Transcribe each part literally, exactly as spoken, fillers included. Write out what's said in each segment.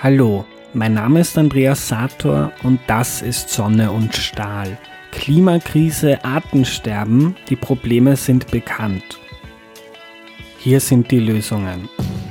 Hallo, mein Name ist Andreas Sator und das ist Sonne und Stahl. Klimakrise, Artensterben, die Probleme sind bekannt. Hier sind die Lösungen.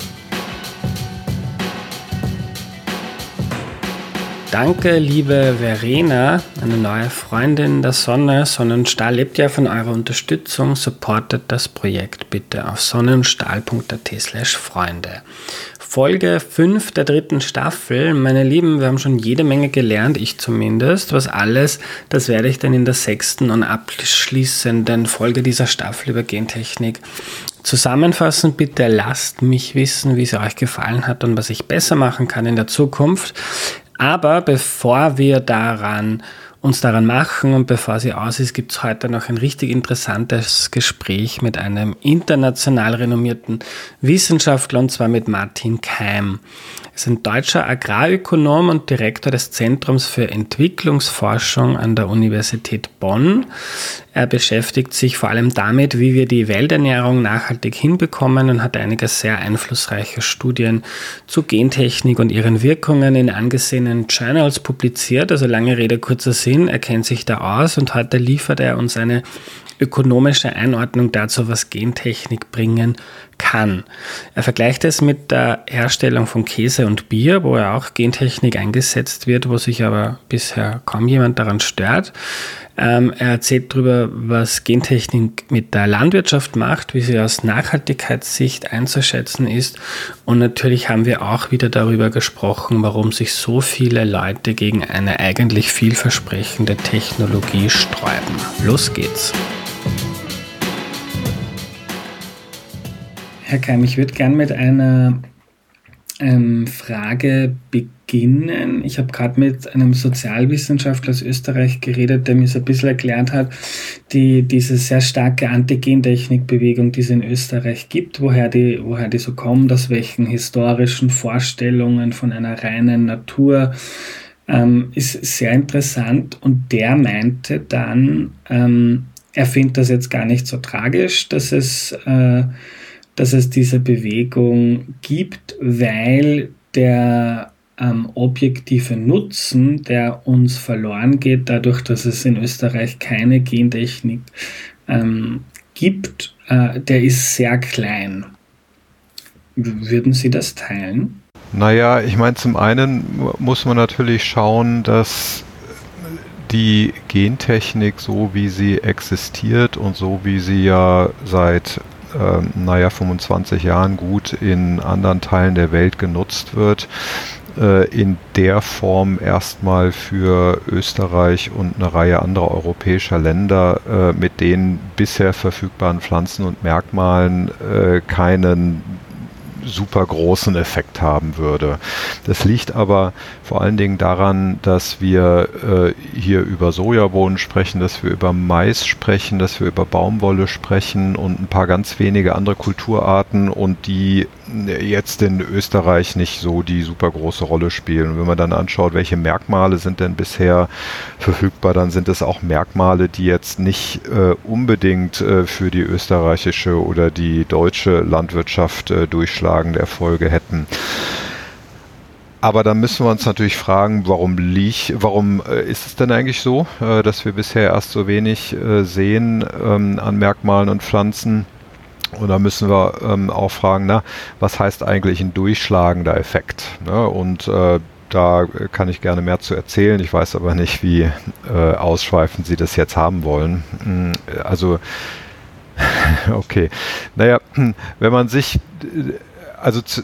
Danke, liebe Verena, eine neue Freundin der Sonne. Sonne und Stahl lebt ja von eurer Unterstützung. Supportet das Projekt bitte auf sonnenundstahl punkt at slash Freunde. Folge fünf der dritten Staffel. Meine Lieben, wir haben schon jede Menge gelernt, ich zumindest. Was alles, das werde ich dann in der sechsten und abschließenden Folge dieser Staffel über Gentechnik zusammenfassen. Bitte lasst mich wissen, wie es euch gefallen hat und was ich besser machen kann in der Zukunft. Aber bevor wir daran, uns daran machen und bevor sie aus ist, gibt es heute noch ein richtig interessantes Gespräch mit einem international renommierten Wissenschaftler, und zwar mit Martin Keim. Er ist ein deutscher Agrarökonom und Direktor des Zentrums für Entwicklungsforschung an der Universität Bonn. Er beschäftigt sich vor allem damit, wie wir die Welternährung nachhaltig hinbekommen, und hat einige sehr einflussreiche Studien zu Gentechnik und ihren Wirkungen in angesehenen Journals publiziert. Also lange Rede, kurzer Sinn, er kennt sich da aus, und heute liefert er uns eine ökonomische Einordnung dazu, was Gentechnik bringen kann. Er vergleicht es mit der Herstellung von Käse und Bier, wo ja auch Gentechnik eingesetzt wird, wo sich aber bisher kaum jemand daran stört. Ähm, er erzählt darüber, was Gentechnik mit der Landwirtschaft macht, wie sie aus Nachhaltigkeitssicht einzuschätzen ist. Und natürlich haben wir auch wieder darüber gesprochen, warum sich so viele Leute gegen eine eigentlich vielversprechende Technologie sträuben. Los geht's! Herr Keim, ich würde gerne mit einer ähm, Frage beginnen. Ich habe gerade mit einem Sozialwissenschaftler aus Österreich geredet, der mir so ein bisschen erklärt hat, die, diese sehr starke Anti-Gentechnik-Bewegung, die es in Österreich gibt, woher die, woher die so kommt, aus welchen historischen Vorstellungen von einer reinen Natur, ähm, ist sehr interessant. Und der meinte dann, ähm, er findet das jetzt gar nicht so tragisch, dass es äh, dass es diese Bewegung gibt, weil der ähm, objektive Nutzen, der uns verloren geht, dadurch, dass es in Österreich keine Gentechnik ähm, gibt, äh, der ist sehr klein. Würden Sie das teilen? Naja, ich meine, zum einen muss man natürlich schauen, dass die Gentechnik, so wie sie existiert und so wie sie ja seit Ähm, naja, fünfundzwanzig Jahren gut in anderen Teilen der Welt genutzt wird, äh, in der Form erstmal für Österreich und eine Reihe anderer europäischer Länder äh, mit den bisher verfügbaren Pflanzen und Merkmalen äh, keinen super großen Effekt haben würde. Das liegt aber vor allen Dingen daran, dass wir äh, hier über Sojabohnen sprechen, dass wir über Mais sprechen, dass wir über Baumwolle sprechen und ein paar ganz wenige andere Kulturarten, und die jetzt in Österreich nicht so die super große Rolle spielen. Und wenn man dann anschaut, welche Merkmale sind denn bisher verfügbar, dann sind es auch Merkmale, die jetzt nicht äh, unbedingt äh, für die österreichische oder die deutsche Landwirtschaft äh, durchschlagende Erfolge hätten. Aber dann müssen wir uns natürlich fragen, warum liegt, warum äh, ist es denn eigentlich so, äh, dass wir bisher erst so wenig äh, sehen ähm, an Merkmalen und Pflanzen? Und da müssen wir ähm, auch fragen, na, was heißt eigentlich ein durchschlagender Effekt? Ne? Und äh, da kann ich gerne mehr zu erzählen. Ich weiß aber nicht, wie äh, ausschweifend Sie das jetzt haben wollen. Also, okay. Naja, wenn man sich, also zu,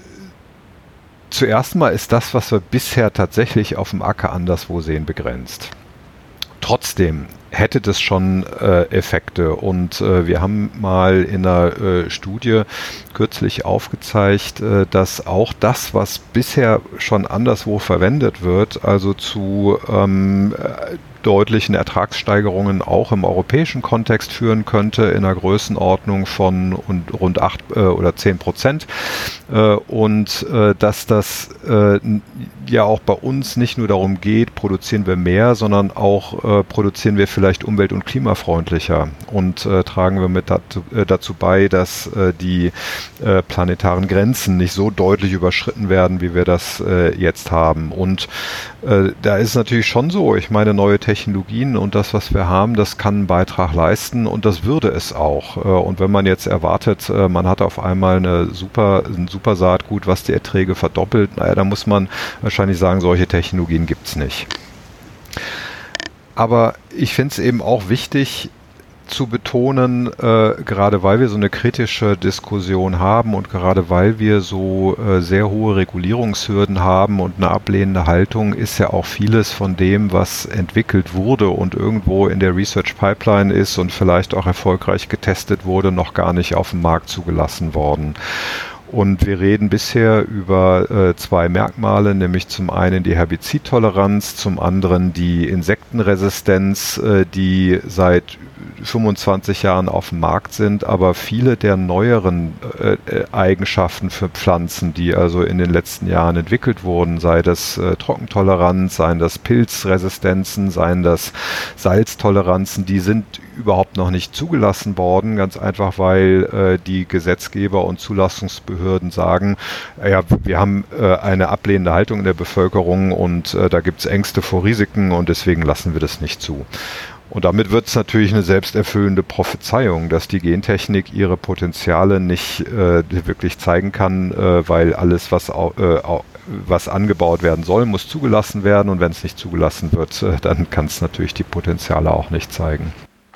zuerst mal ist das, was wir bisher tatsächlich auf dem Acker anderswo sehen, begrenzt. Trotzdem hätte das schon äh, Effekte, und äh, wir haben mal in einer äh, Studie kürzlich aufgezeigt, äh, dass auch das, was bisher schon anderswo verwendet wird, also zu ähm, deutlichen Ertragssteigerungen auch im europäischen Kontext führen könnte, in einer Größenordnung von rund acht äh, oder zehn Prozent. Äh, und äh, dass das äh, ja auch bei uns nicht nur darum geht, produzieren wir mehr, sondern auch äh, produzieren wir vielleicht umwelt- und klimafreundlicher und äh, tragen wir mit dazu, äh, dazu bei, dass äh, die äh, planetaren Grenzen nicht so deutlich überschritten werden, wie wir das äh, jetzt haben. Und äh, da ist natürlich schon so, ich meine, neue Technologien und das, was wir haben, das kann einen Beitrag leisten und das würde es auch. Äh, und wenn man jetzt erwartet, äh, man hat auf einmal eine super, ein super Saatgut, was die Erträge verdoppelt, naja, da muss man wahrscheinlich sagen, solche Technologien gibt es nicht. Aber ich finde es eben auch wichtig zu betonen, äh, gerade weil wir so eine kritische Diskussion haben und gerade weil wir so äh, sehr hohe Regulierungshürden haben und eine ablehnende Haltung, ist ja auch vieles von dem, was entwickelt wurde und irgendwo in der Research Pipeline ist und vielleicht auch erfolgreich getestet wurde, noch gar nicht auf den Markt zugelassen worden. Und wir reden bisher über äh, zwei Merkmale, nämlich zum einen die Herbizidtoleranz, zum anderen die Insektenresistenz, äh, die seit fünfundzwanzig Jahren auf dem Markt sind, aber viele der neueren äh, Eigenschaften für Pflanzen, die also in den letzten Jahren entwickelt wurden, sei das äh, Trockentoleranz, seien das Pilzresistenzen, seien das Salztoleranzen, die sind überhaupt noch nicht zugelassen worden, ganz einfach, weil äh, die Gesetzgeber und Zulassungsbehörden sagen, äh, ja, wir haben äh, eine ablehnende Haltung in der Bevölkerung und äh, da gibt es Ängste vor Risiken und deswegen lassen wir das nicht zu. Und damit wird es natürlich eine selbsterfüllende Prophezeiung, dass die Gentechnik ihre Potenziale nicht äh, wirklich zeigen kann, äh, weil alles, was, äh, was angebaut werden soll, muss zugelassen werden und wenn es nicht zugelassen wird, äh, dann kann es natürlich die Potenziale auch nicht zeigen.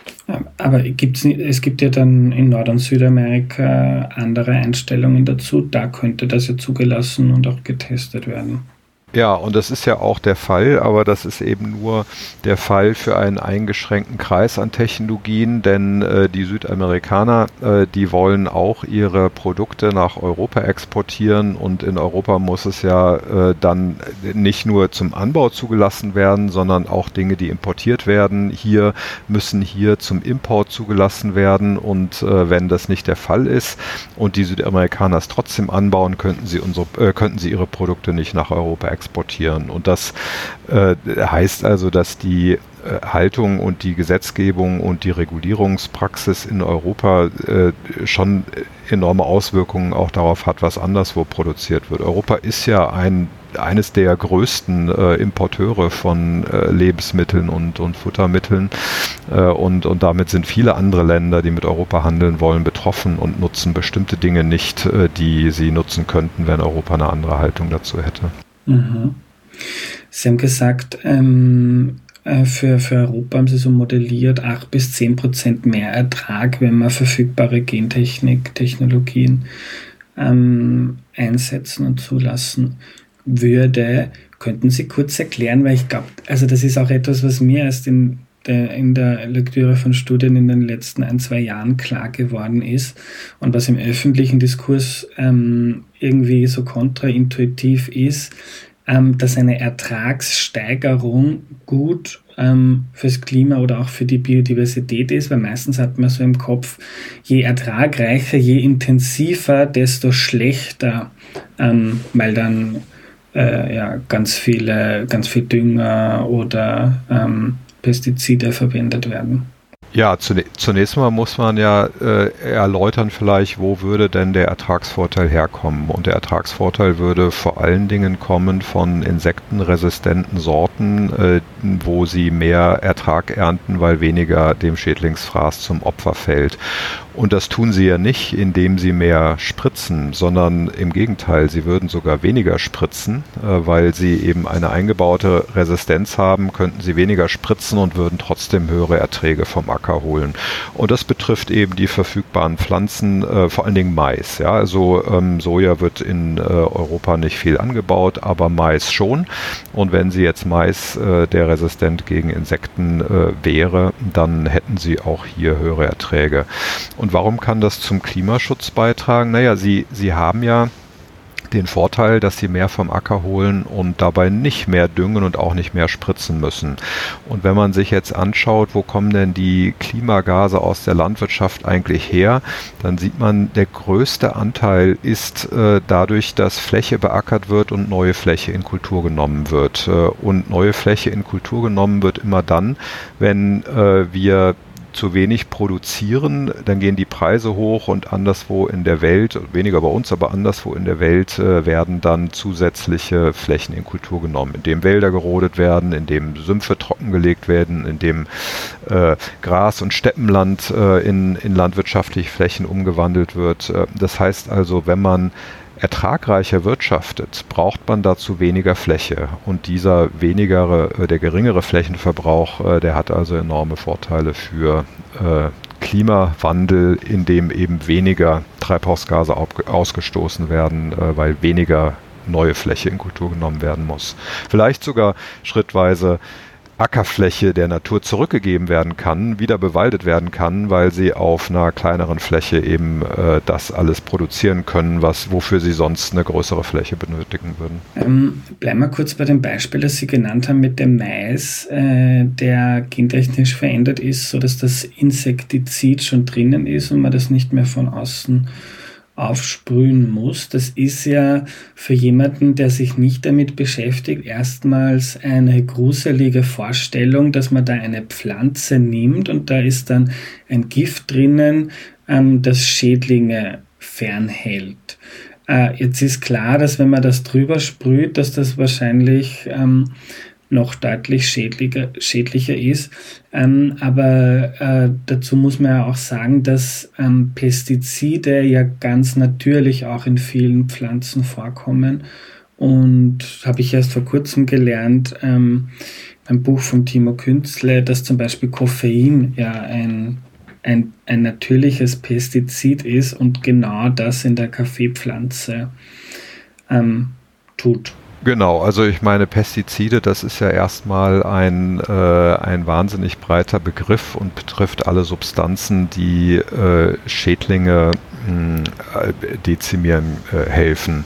Aber gibt's, es gibt ja dann in Nord- und Südamerika andere Einstellungen dazu, da könnte das ja zugelassen und auch getestet werden. Ja, und das ist ja auch der Fall, aber das ist eben nur der Fall für einen eingeschränkten Kreis an Technologien, denn äh, die Südamerikaner, äh, die wollen auch ihre Produkte nach Europa exportieren und in Europa muss es ja äh, dann nicht nur zum Anbau zugelassen werden, sondern auch Dinge, die importiert werden, hier müssen hier zum Import zugelassen werden und äh, wenn das nicht der Fall ist und die Südamerikaner es trotzdem anbauen, könnten sie unsere, äh, könnten sie ihre Produkte nicht nach Europa exportieren. exportieren. Und das äh, heißt also, dass die äh, Haltung und die Gesetzgebung und die Regulierungspraxis in Europa äh, schon enorme Auswirkungen auch darauf hat, was anderswo produziert wird. Europa ist ja ein eines der größten äh, Importeure von äh, Lebensmitteln und, und Futtermitteln äh, und, und damit sind viele andere Länder, die mit Europa handeln wollen, betroffen und nutzen bestimmte Dinge nicht, äh, die sie nutzen könnten, wenn Europa eine andere Haltung dazu hätte. Mhm. Sie haben gesagt, ähm, äh, für, für Europa haben Sie so modelliert acht bis zehn Prozent mehr Ertrag, wenn wir verfügbare Gentechnik-Technologien ähm, einsetzen und zulassen würde. Könnten Sie kurz erklären, weil ich glaube, also das ist auch etwas, was mir erst in der, in der Lektüre von Studien in den letzten ein, zwei Jahren klar geworden ist und was im öffentlichen Diskurs ähm, irgendwie so kontraintuitiv ist, ähm, dass eine Ertragssteigerung gut ähm, fürs Klima oder auch für die Biodiversität ist, weil meistens hat man so im Kopf, je ertragreicher, je intensiver, desto schlechter, ähm, weil dann äh, ja, ganz viele, ganz viel Dünger oder ähm, Pestizide verwendet werden. Ja, zunächst mal muss man ja äh, erläutern vielleicht, wo würde denn der Ertragsvorteil herkommen? Und der Ertragsvorteil würde vor allen Dingen kommen von insektenresistenten Sorten, äh, wo sie mehr Ertrag ernten, weil weniger dem Schädlingsfraß zum Opfer fällt. Und das tun sie ja nicht, indem sie mehr spritzen, sondern im Gegenteil, sie würden sogar weniger spritzen, äh, weil sie eben eine eingebaute Resistenz haben, könnten sie weniger spritzen und würden trotzdem höhere Erträge vom Acker holen. Und das betrifft eben die verfügbaren Pflanzen, äh, vor allen Dingen Mais. Ja? Also ähm, Soja wird in äh, Europa nicht viel angebaut, aber Mais schon. Und wenn sie jetzt Mais, äh, der resistent gegen Insekten äh, wäre, dann hätten sie auch hier höhere Erträge. Und warum kann das zum Klimaschutz beitragen? Naja, sie, sie haben ja den Vorteil, dass sie mehr vom Acker holen und dabei nicht mehr düngen und auch nicht mehr spritzen müssen. Und wenn man sich jetzt anschaut, wo kommen denn die Klimagase aus der Landwirtschaft eigentlich her, dann sieht man, der größte Anteil ist äh, dadurch, dass Fläche beackert wird und neue Fläche in Kultur genommen wird. Äh, und neue Fläche in Kultur genommen wird immer dann, wenn äh, wir zu wenig produzieren, dann gehen die Preise hoch und anderswo in der Welt, weniger bei uns, aber anderswo in der Welt äh, werden dann zusätzliche Flächen in Kultur genommen, indem Wälder gerodet werden, indem Sümpfe trockengelegt werden, indem äh, Gras- und Steppenland äh, in, in landwirtschaftliche Flächen umgewandelt wird. Äh, das heißt also, wenn man ertragreicher wirtschaftet, braucht man dazu weniger Fläche. Und dieser wenigere, der geringere Flächenverbrauch, der hat also enorme Vorteile für äh, Klimawandel, in dem eben weniger Treibhausgase ausgestoßen werden, äh, weil weniger neue Fläche in Kultur genommen werden muss. Vielleicht sogar schrittweise Ackerfläche der Natur zurückgegeben werden kann, wieder bewaldet werden kann, weil sie auf einer kleineren Fläche eben äh, das alles produzieren können, was, wofür sie sonst eine größere Fläche benötigen würden. Ähm, bleiben wir kurz bei dem Beispiel, das Sie genannt haben mit dem Mais, äh, der gentechnisch verändert ist, sodass das Insektizid schon drinnen ist und man das nicht mehr von außen aufsprühen muss. Das ist ja für jemanden, der sich nicht damit beschäftigt, erstmals eine gruselige Vorstellung, dass man da eine Pflanze nimmt und da ist dann ein Gift drinnen, ähm, das Schädlinge fernhält. Äh, jetzt ist klar, dass wenn man das drüber sprüht, dass das wahrscheinlich ähm, noch deutlich schädlicher, schädlicher ist. Ähm, aber äh, dazu muss man ja auch sagen, dass ähm, Pestizide ja ganz natürlich auch in vielen Pflanzen vorkommen. Und habe ich erst vor kurzem gelernt, ähm, ein Buch von Timo Künzle, dass zum Beispiel Koffein ja ein, ein, ein natürliches Pestizid ist und genau das in der Kaffeepflanze ähm, tut. Genau, also ich meine Pestizide, das ist ja erstmal ein, äh, ein wahnsinnig breiter Begriff und betrifft alle Substanzen, die äh, Schädlinge mh, dezimieren äh, helfen.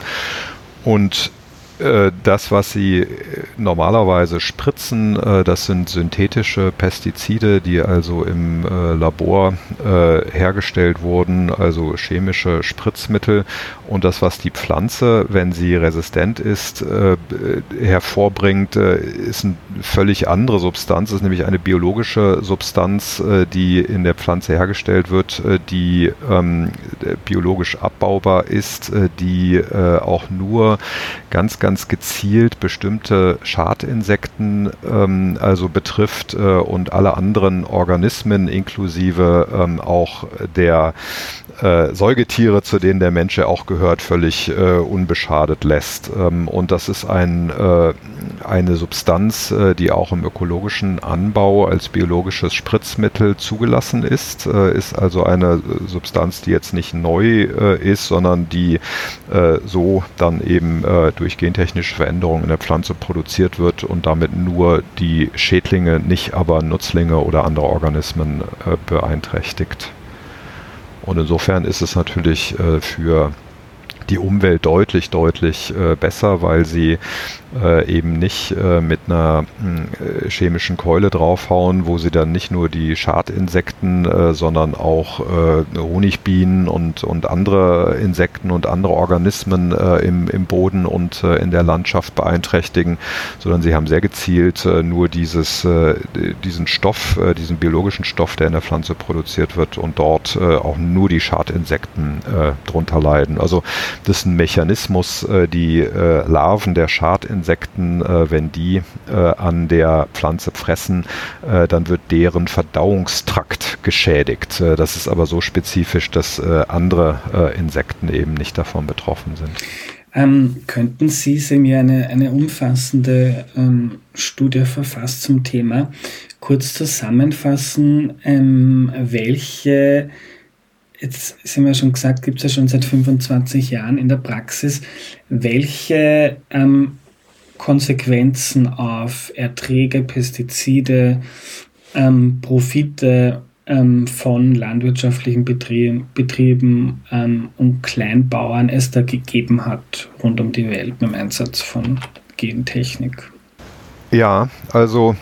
Und äh, das, was sie normalerweise spritzen, äh, das sind synthetische Pestizide, die also im äh, Labor äh, hergestellt wurden, also chemische Spritzmittel. Und das, was die Pflanze, wenn sie resistent ist, äh, hervorbringt, äh, ist eine völlig andere Substanz. Es ist nämlich eine biologische Substanz, äh, die in der Pflanze hergestellt wird, äh, die ähm, biologisch abbaubar ist, äh, die äh, auch nur ganz, ganz gezielt bestimmte Schadinsekten ähm, also betrifft äh, und alle anderen Organismen inklusive ähm, auch der äh, Säugetiere, zu denen der Mensch ja auch gehört, völlig äh, unbeschadet lässt. Ähm, und das ist ein, äh, eine Substanz, äh, die auch im ökologischen Anbau als biologisches Spritzmittel zugelassen ist, äh, ist also eine Substanz, die jetzt nicht neu äh, ist, sondern die äh, so dann eben äh, durch gentechnische Veränderungen in der Pflanze produziert wird und damit nur die Schädlinge, nicht aber Nutzlinge oder andere Organismen äh, beeinträchtigt. Und insofern ist es natürlich äh, für die Umwelt deutlich, deutlich äh, besser, weil sie äh, eben nicht äh, mit einer äh, chemischen Keule draufhauen, wo sie dann nicht nur die Schadinsekten, äh, sondern auch äh, Honigbienen und, und andere Insekten und andere Organismen äh, im, im Boden und äh, in der Landschaft beeinträchtigen, sondern sie haben sehr gezielt äh, nur dieses, äh, diesen Stoff, äh, diesen biologischen Stoff, der in der Pflanze produziert wird und dort äh, auch nur die Schadinsekten äh, drunter leiden. Also das ist ein Mechanismus, äh, die äh, Larven der Schadinsekten, äh, wenn die äh, an der Pflanze fressen, äh, dann wird deren Verdauungstrakt geschädigt. Äh, das ist aber so spezifisch, dass äh, andere äh, Insekten eben nicht davon betroffen sind. Ähm, könnten Sie, Sie haben ja eine, eine umfassende ähm, Studie verfasst zum Thema, kurz zusammenfassen, ähm, welche Jetzt sind wir schon gesagt, gibt es ja schon seit fünfundzwanzig Jahren in der Praxis. Welche ähm, Konsequenzen auf Erträge, Pestizide, ähm, Profite ähm, von landwirtschaftlichen Betrieben, Betrieben ähm, und Kleinbauern es da gegeben hat rund um die Welt mit dem Einsatz von Gentechnik. Ja, also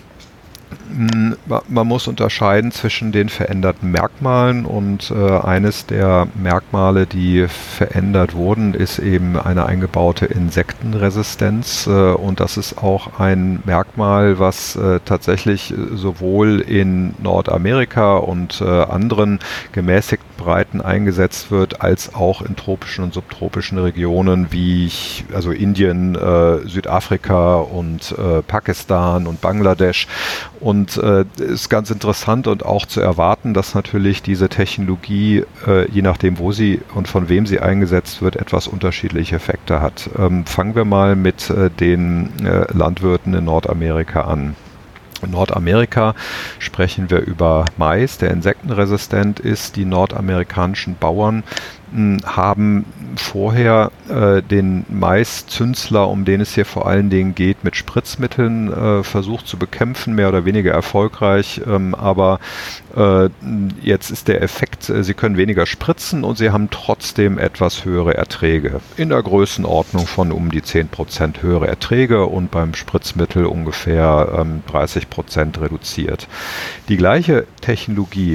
man muss unterscheiden zwischen den veränderten Merkmalen und äh, eines der Merkmale, die verändert wurden, ist eben eine eingebaute Insektenresistenz äh, und das ist auch ein Merkmal, was äh, tatsächlich sowohl in Nordamerika und äh, anderen gemäßigten Breiten eingesetzt wird, als auch in tropischen und subtropischen Regionen wie ich, also Indien, äh, Südafrika und äh, Pakistan und Bangladesch. Und äh, ist ganz interessant und auch zu erwarten, dass natürlich diese Technologie, äh, je nachdem wo sie und von wem sie eingesetzt wird, etwas unterschiedliche Effekte hat. Ähm, fangen wir mal mit äh, den äh, Landwirten in Nordamerika an. In Nordamerika sprechen wir über Mais, der insektenresistent ist. Die nordamerikanischen Bauern mh, haben vorher äh, den Maiszünsler, um den es hier vor allen Dingen geht, mit Spritzmitteln äh, versucht zu bekämpfen, mehr oder weniger erfolgreich. Ähm, aber äh, jetzt ist der Effekt, äh, sie können weniger spritzen und sie haben trotzdem etwas höhere Erträge. In der Größenordnung von um die zehn Prozent höhere Erträge und beim Spritzmittel ungefähr ähm, dreißig Prozent reduziert. Die gleiche Technologie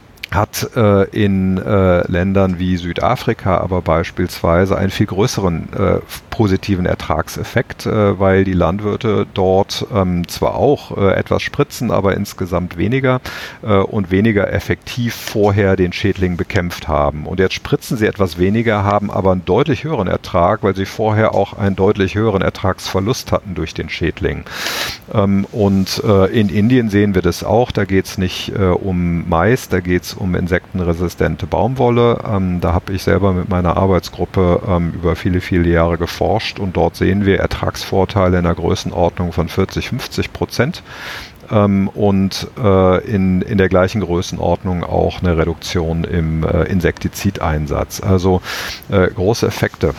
hat äh, in äh, Ländern wie Südafrika aber beispielsweise einen viel größeren äh, positiven Ertragseffekt, äh, weil die Landwirte dort ähm, zwar auch äh, etwas spritzen, aber insgesamt weniger äh, und weniger effektiv vorher den Schädling bekämpft haben. Und jetzt spritzen sie etwas weniger, haben aber einen deutlich höheren Ertrag, weil sie vorher auch einen deutlich höheren Ertragsverlust hatten durch den Schädling. Ähm, und äh, in Indien sehen wir das auch, da geht es nicht äh, um Mais, da geht es um insektenresistente Baumwolle. Ähm, da habe ich selber mit meiner Arbeitsgruppe ähm, über viele, viele Jahre geforscht und dort sehen wir Ertragsvorteile in der Größenordnung von vierzig, fünfzig Prozent ähm, und äh, in, in der gleichen Größenordnung auch eine Reduktion im äh, Insektizideinsatz. Also äh, große Effekte.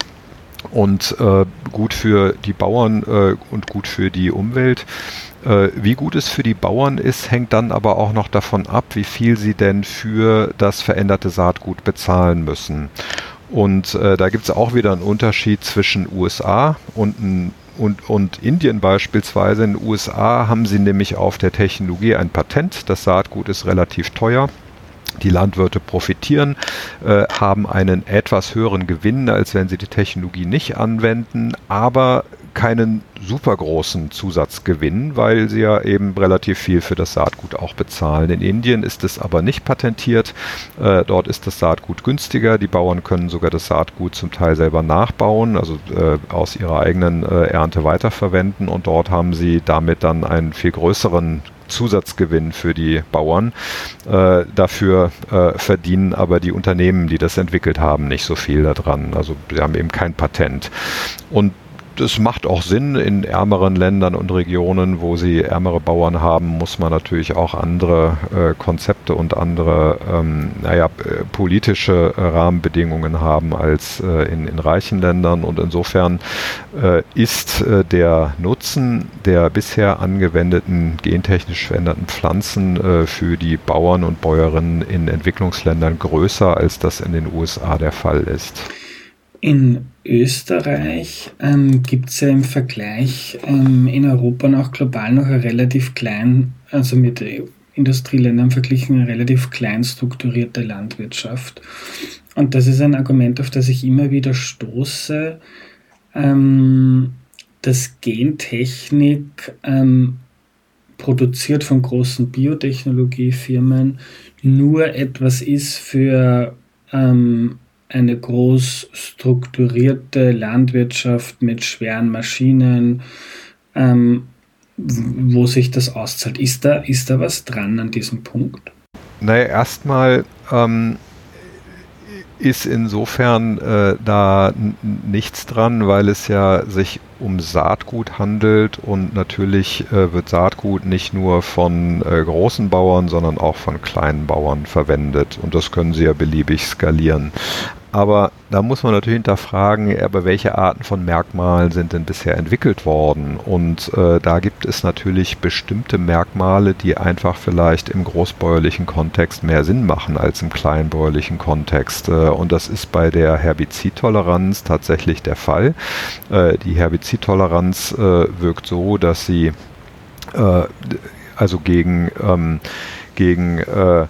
Und äh, gut für die Bauern äh, und gut für die Umwelt. Äh, wie gut es für die Bauern ist, hängt dann aber auch noch davon ab, wie viel sie denn für das veränderte Saatgut bezahlen müssen. Und äh, da gibt es auch wieder einen Unterschied zwischen U S A und, und, und Indien beispielsweise. In den U S A haben sie nämlich auf der Technologie ein Patent. Das Saatgut ist relativ teuer. Die Landwirte profitieren, äh, haben einen etwas höheren Gewinn, als wenn sie die Technologie nicht anwenden, aber keinen super großen Zusatzgewinn, weil sie ja eben relativ viel für das Saatgut auch bezahlen. In Indien ist es aber nicht patentiert. Äh, dort ist das Saatgut günstiger. Die Bauern können sogar das Saatgut zum Teil selber nachbauen, also äh, aus ihrer eigenen äh, Ernte weiterverwenden und dort haben sie damit dann einen viel größeren Zusatzgewinn für die Bauern. Äh, dafür äh, verdienen aber die Unternehmen, die das entwickelt haben, nicht so viel daran. Also sie haben eben kein Patent. Und das macht auch Sinn. In ärmeren Ländern und Regionen, wo sie ärmere Bauern haben, muss man natürlich auch andere äh, Konzepte und andere ähm, naja, äh, politische äh, Rahmenbedingungen haben als äh, in, in reichen Ländern. Und insofern äh, ist äh, der Nutzen der bisher angewendeten gentechnisch veränderten Pflanzen äh, für die Bauern und Bäuerinnen in Entwicklungsländern größer, als das in den U S A der Fall ist. In Österreich ähm, gibt es ja im Vergleich ähm, in Europa und auch global noch eine relativ klein, also mit Industrieländern verglichen, eine relativ klein strukturierte Landwirtschaft. Und das ist ein Argument, auf das ich immer wieder stoße, ähm, dass Gentechnik ähm, produziert von großen Biotechnologiefirmen nur etwas ist für ähm, eine groß strukturierte Landwirtschaft mit schweren Maschinen, ähm, wo sich das auszahlt. Ist da, ist da was dran an diesem Punkt? Naja, erstmal ähm, ist insofern äh, da n- nichts dran, weil es ja sich um Saatgut handelt und natürlich äh, wird Saatgut nicht nur von äh, großen Bauern, sondern auch von kleinen Bauern verwendet und das können sie ja beliebig skalieren. Aber da muss man natürlich hinterfragen, aber welche Arten von Merkmalen sind denn bisher entwickelt worden? Und äh, da gibt es natürlich bestimmte Merkmale, die einfach vielleicht im großbäuerlichen Kontext mehr Sinn machen als im kleinbäuerlichen Kontext. Äh, und das ist bei der Herbizidtoleranz tatsächlich der Fall. Äh, die Herbizidtoleranz äh, wirkt so, dass sie äh, also gegen, ähm, gegen äh,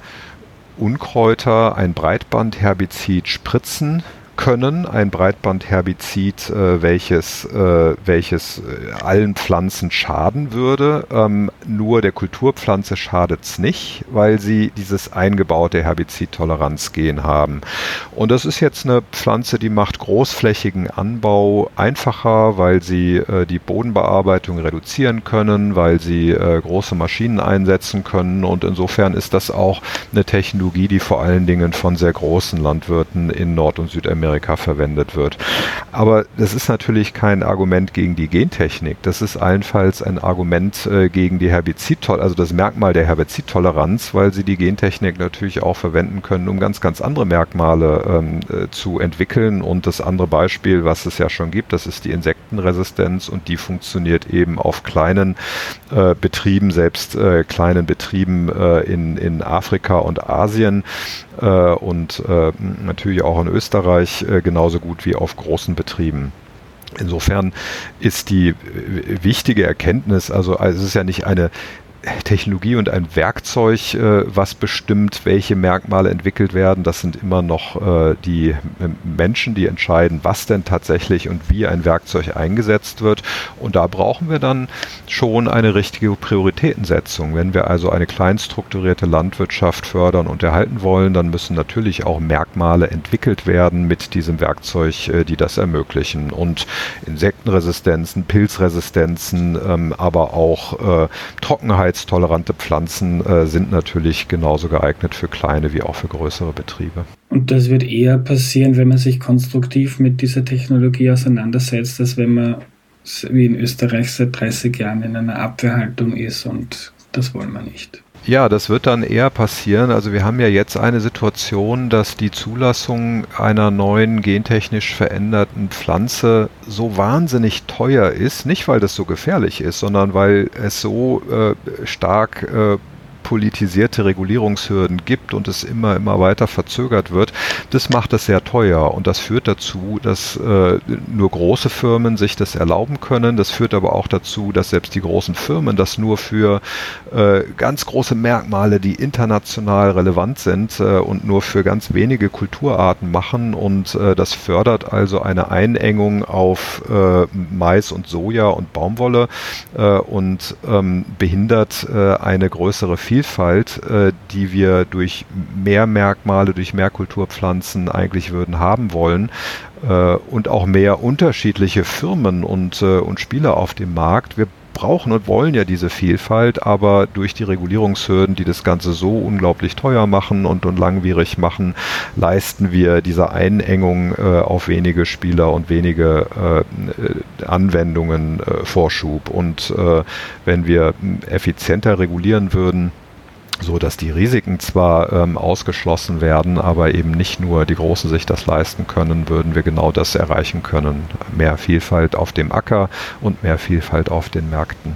Unkräuter ein Breitbandherbizid spritzen können, ein Breitbandherbizid, äh, welches, äh, welches äh, allen Pflanzen schaden würde, ähm, nur der Kulturpflanze schadet es nicht, weil sie dieses eingebaute Herbizidtoleranzgen haben. Und das ist jetzt eine Pflanze, die macht großflächigen Anbau einfacher, weil sie äh, die Bodenbearbeitung reduzieren können, weil sie äh, große Maschinen einsetzen können, und insofern ist das auch eine Technologie, die vor allen Dingen von sehr großen Landwirten in Nord- und Südamerika verwendet wird. Aber das ist natürlich kein Argument gegen die Gentechnik. Das ist allenfalls ein Argument äh, gegen die Herbizidtoleranz, also das Merkmal der Herbizidtoleranz, weil sie die Gentechnik natürlich auch verwenden können, um ganz, ganz andere Merkmale ähm, äh, zu entwickeln. Und das andere Beispiel, was es ja schon gibt, das ist die Insektenresistenz, und die funktioniert eben auf kleinen äh, Betrieben, selbst äh, kleinen Betrieben äh, in, in Afrika und Asien äh, und äh, natürlich auch in Österreich äh, genauso gut wie auf großen Betrieben. Insofern ist die äh, wichtige Erkenntnis, also, also es ist ja nicht eine Technologie und ein Werkzeug, äh, was bestimmt, welche Merkmale entwickelt werden. Das sind immer noch äh, die Menschen, die entscheiden, was denn tatsächlich und wie ein Werkzeug eingesetzt wird. Und da brauchen wir dann schon eine richtige Prioritätensetzung. Wenn wir also eine kleinstrukturierte Landwirtschaft fördern und erhalten wollen, dann müssen natürlich auch Merkmale entwickelt werden mit diesem Werkzeug, äh, die das ermöglichen. Und Insektenresistenzen, Pilzresistenzen, ähm, aber auch äh, Trockenheit tolerante Pflanzen äh, sind natürlich genauso geeignet für kleine wie auch für größere Betriebe. Und das wird eher passieren, wenn man sich konstruktiv mit dieser Technologie auseinandersetzt, als wenn man wie in Österreich seit dreißig Jahren in einer Abwehrhaltung ist, und das wollen wir nicht. Ja, das wird dann eher passieren. Also wir haben ja jetzt eine Situation, dass die Zulassung einer neuen gentechnisch veränderten Pflanze so wahnsinnig teuer ist. Nicht, weil das so gefährlich ist, sondern weil es so äh, stark äh, politisierte Regulierungshürden gibt und es immer, immer weiter verzögert wird. Das macht es sehr teuer, und das führt dazu, dass äh, nur große Firmen sich das erlauben können. Das führt aber auch dazu, dass selbst die großen Firmen das nur für äh, ganz große Merkmale, die international relevant sind, äh, und nur für ganz wenige Kulturarten machen, und äh, das fördert also eine Einengung auf äh, Mais und Soja und Baumwolle äh, und ähm, behindert äh, eine größere Vielfalt, äh, die wir durch mehr Merkmale, durch mehr Kulturpflanzen eigentlich würden haben wollen, äh, und auch mehr unterschiedliche Firmen und, äh, und Spieler auf dem Markt. Wir brauchen und wollen ja diese Vielfalt, aber durch die Regulierungshürden, die das Ganze so unglaublich teuer machen und, und langwierig machen, leisten wir dieser Einengung äh, auf wenige Spieler und wenige äh, Anwendungen äh, Vorschub. Und äh, wenn wir effizienter regulieren würden, so dass die Risiken zwar ähm, ausgeschlossen werden, aber eben nicht nur die Großen sich das leisten können, würden wir genau das erreichen können. Mehr Vielfalt auf dem Acker und mehr Vielfalt auf den Märkten.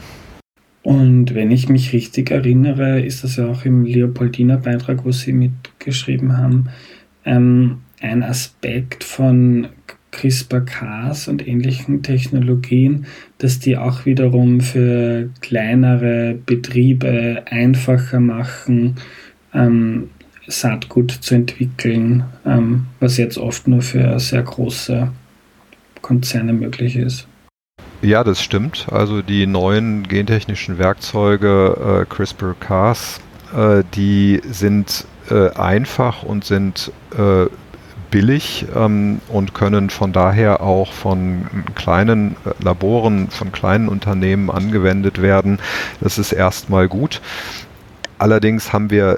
Und wenn ich mich richtig erinnere, ist das ja auch im Leopoldina-Beitrag, wo Sie mitgeschrieben haben, ähm, ein Aspekt von CRISPR-Cas und ähnlichen Technologien, dass die auch wiederum für kleinere Betriebe einfacher machen, ähm, Saatgut zu entwickeln, ähm, was jetzt oft nur für sehr große Konzerne möglich ist. Ja, das stimmt. Also die neuen gentechnischen Werkzeuge, äh, CRISPR-Cas, äh, die sind äh, einfach und sind äh, billig ähm, und können von daher auch von kleinen äh, Laboren, von kleinen Unternehmen angewendet werden. Das ist erstmal gut. Allerdings haben wir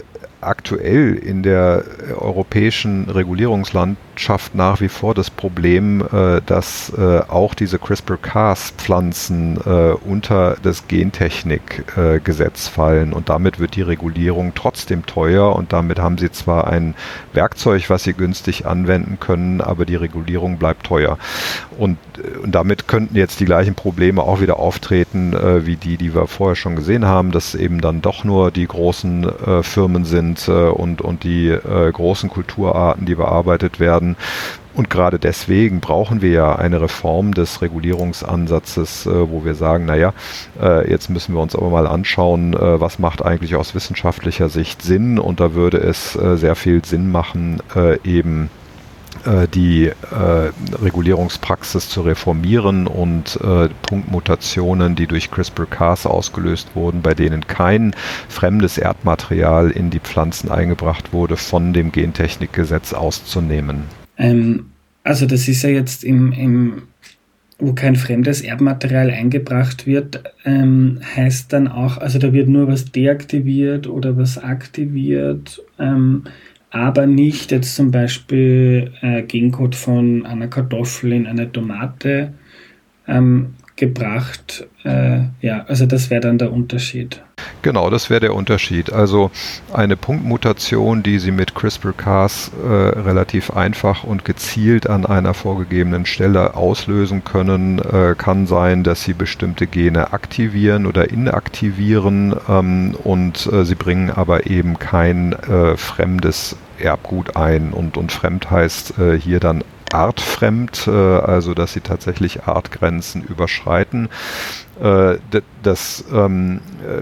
aktuell in der europäischen Regulierungslandschaft nach wie vor das Problem, äh, dass äh, auch diese CRISPR-Cas-Pflanzen äh, unter das Gentechnik-Gesetz äh, fallen und damit wird die Regulierung trotzdem teuer und damit haben sie zwar ein Werkzeug, was sie günstig anwenden können, aber die Regulierung bleibt teuer. Und, und damit könnten jetzt die gleichen Probleme auch wieder auftreten, äh, wie die, die wir vorher schon gesehen haben, dass eben dann doch nur die großen äh, Firmen sind äh, und, und die äh, großen Kulturarten, die bearbeitet werden. Und gerade deswegen brauchen wir ja eine Reform des Regulierungsansatzes, äh, wo wir sagen, naja, äh, jetzt müssen wir uns aber mal anschauen, äh, was macht eigentlich aus wissenschaftlicher Sicht Sinn. Und da würde es äh, sehr viel Sinn machen, äh, eben die äh, Regulierungspraxis zu reformieren und äh, Punktmutationen, die durch CRISPR-Cas ausgelöst wurden, bei denen kein fremdes Erbmaterial in die Pflanzen eingebracht wurde, von dem Gentechnikgesetz auszunehmen. Ähm, also das ist ja jetzt im, im wo kein fremdes Erbmaterial eingebracht wird, ähm, heißt dann auch, also da wird nur was deaktiviert oder was aktiviert, ähm, aber nicht jetzt zum Beispiel äh, Gencode von einer Kartoffel in eine Tomate ähm, gebracht. Äh, ja, also das wäre dann der Unterschied. Genau, das wäre der Unterschied. Also eine Punktmutation, die Sie mit CRISPR-Cas äh, relativ einfach und gezielt an einer vorgegebenen Stelle auslösen können, äh, kann sein, dass Sie bestimmte Gene aktivieren oder inaktivieren ähm, und äh, Sie bringen aber eben kein äh, fremdes Erbgut ein. Und, und fremd heißt äh, hier dann artfremd, äh, also dass Sie tatsächlich Artgrenzen überschreiten. Äh, das ähm,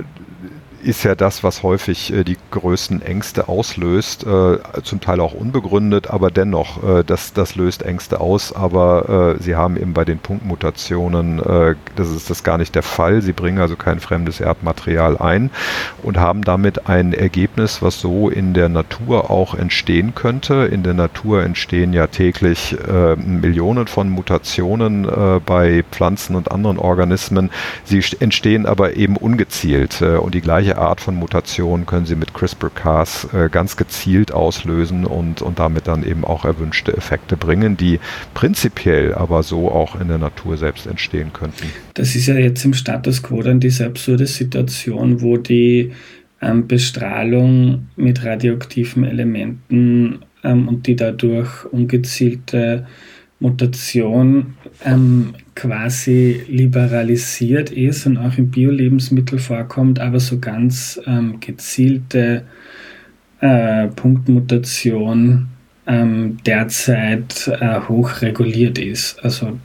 ist ja das, was häufig äh, die größten Ängste auslöst, äh, zum Teil auch unbegründet, aber dennoch, äh, das, das löst Ängste aus, aber äh, sie haben eben bei den Punktmutationen, äh, das ist das gar nicht der Fall, sie bringen also kein fremdes Erbmaterial ein und haben damit ein Ergebnis, was so in der Natur auch entstehen könnte. In der Natur entstehen ja täglich äh, Millionen von Mutationen äh, bei Pflanzen und anderen Organismen, sie entstehen aber eben ungezielt äh, und die gleiche Art von Mutation können Sie mit CRISPR-Cas äh, ganz gezielt auslösen und, und damit dann eben auch erwünschte Effekte bringen, die prinzipiell aber so auch in der Natur selbst entstehen könnten. Das ist ja jetzt im Status quo dann diese absurde Situation, wo die ähm, Bestrahlung mit radioaktiven Elementen ähm, und die dadurch ungezielte Mutation ähm, quasi liberalisiert ist und auch im Bio-Lebensmittel vorkommt, aber so ganz ähm, gezielte äh, Punktmutation ähm, derzeit äh, hoch reguliert ist. Also,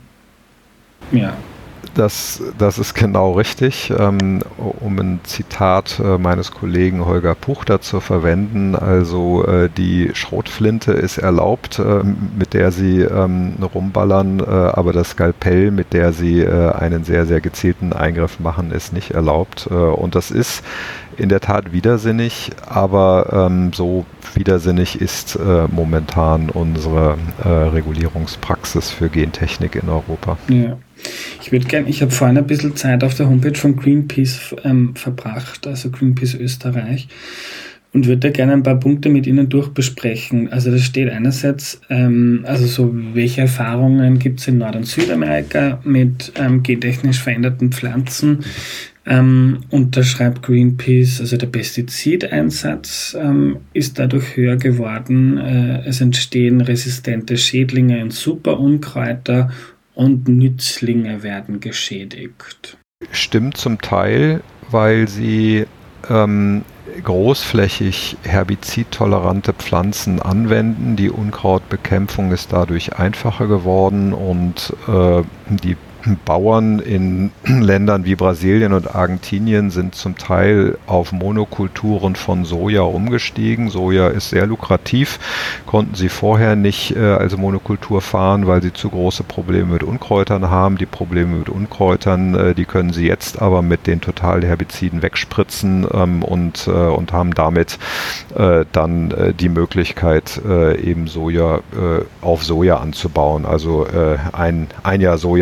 ja. Das, das ist genau richtig. Ähm, um ein Zitat äh, meines Kollegen Holger Puchter zu verwenden, also äh, die Schrotflinte ist erlaubt, äh, mit der Sie ähm, rumballern, äh, aber das Skalpell, mit der Sie äh, einen sehr, sehr gezielten Eingriff machen, ist nicht erlaubt. Äh, und das ist in der Tat widersinnig, aber ähm, so widersinnig ist äh, momentan unsere äh, Regulierungspraxis für Gentechnik in Europa. Ja. Ich würde gerne, ich habe vorhin ein bisschen Zeit auf der Homepage von Greenpeace ähm, verbracht, also Greenpeace Österreich, und würde da gerne ein paar Punkte mit Ihnen durchbesprechen. Also das steht einerseits, ähm, also so welche Erfahrungen gibt es in Nord- und Südamerika mit ähm, gentechnisch veränderten Pflanzen. Ähm, und da schreibt Greenpeace, also der Pestizideinsatz ähm, ist dadurch höher geworden. Äh, es entstehen resistente Schädlinge in Superunkräuter und Nützlinge werden geschädigt. Stimmt zum Teil, weil sie ähm, großflächig herbizidtolerante Pflanzen anwenden. Die Unkrautbekämpfung ist dadurch einfacher geworden und äh, die Bauern in Ländern wie Brasilien und Argentinien sind zum Teil auf Monokulturen von Soja umgestiegen. Soja ist sehr lukrativ, konnten sie vorher nicht äh, als Monokultur fahren, weil sie zu große Probleme mit Unkräutern haben. Die Probleme mit Unkräutern, äh, die können sie jetzt aber mit den Totalherbiziden wegspritzen ähm, und, äh, und haben damit äh, dann äh, die Möglichkeit, äh, eben Soja äh, auf Soja anzubauen. Also äh, ein, ein Jahr Soja, nächstes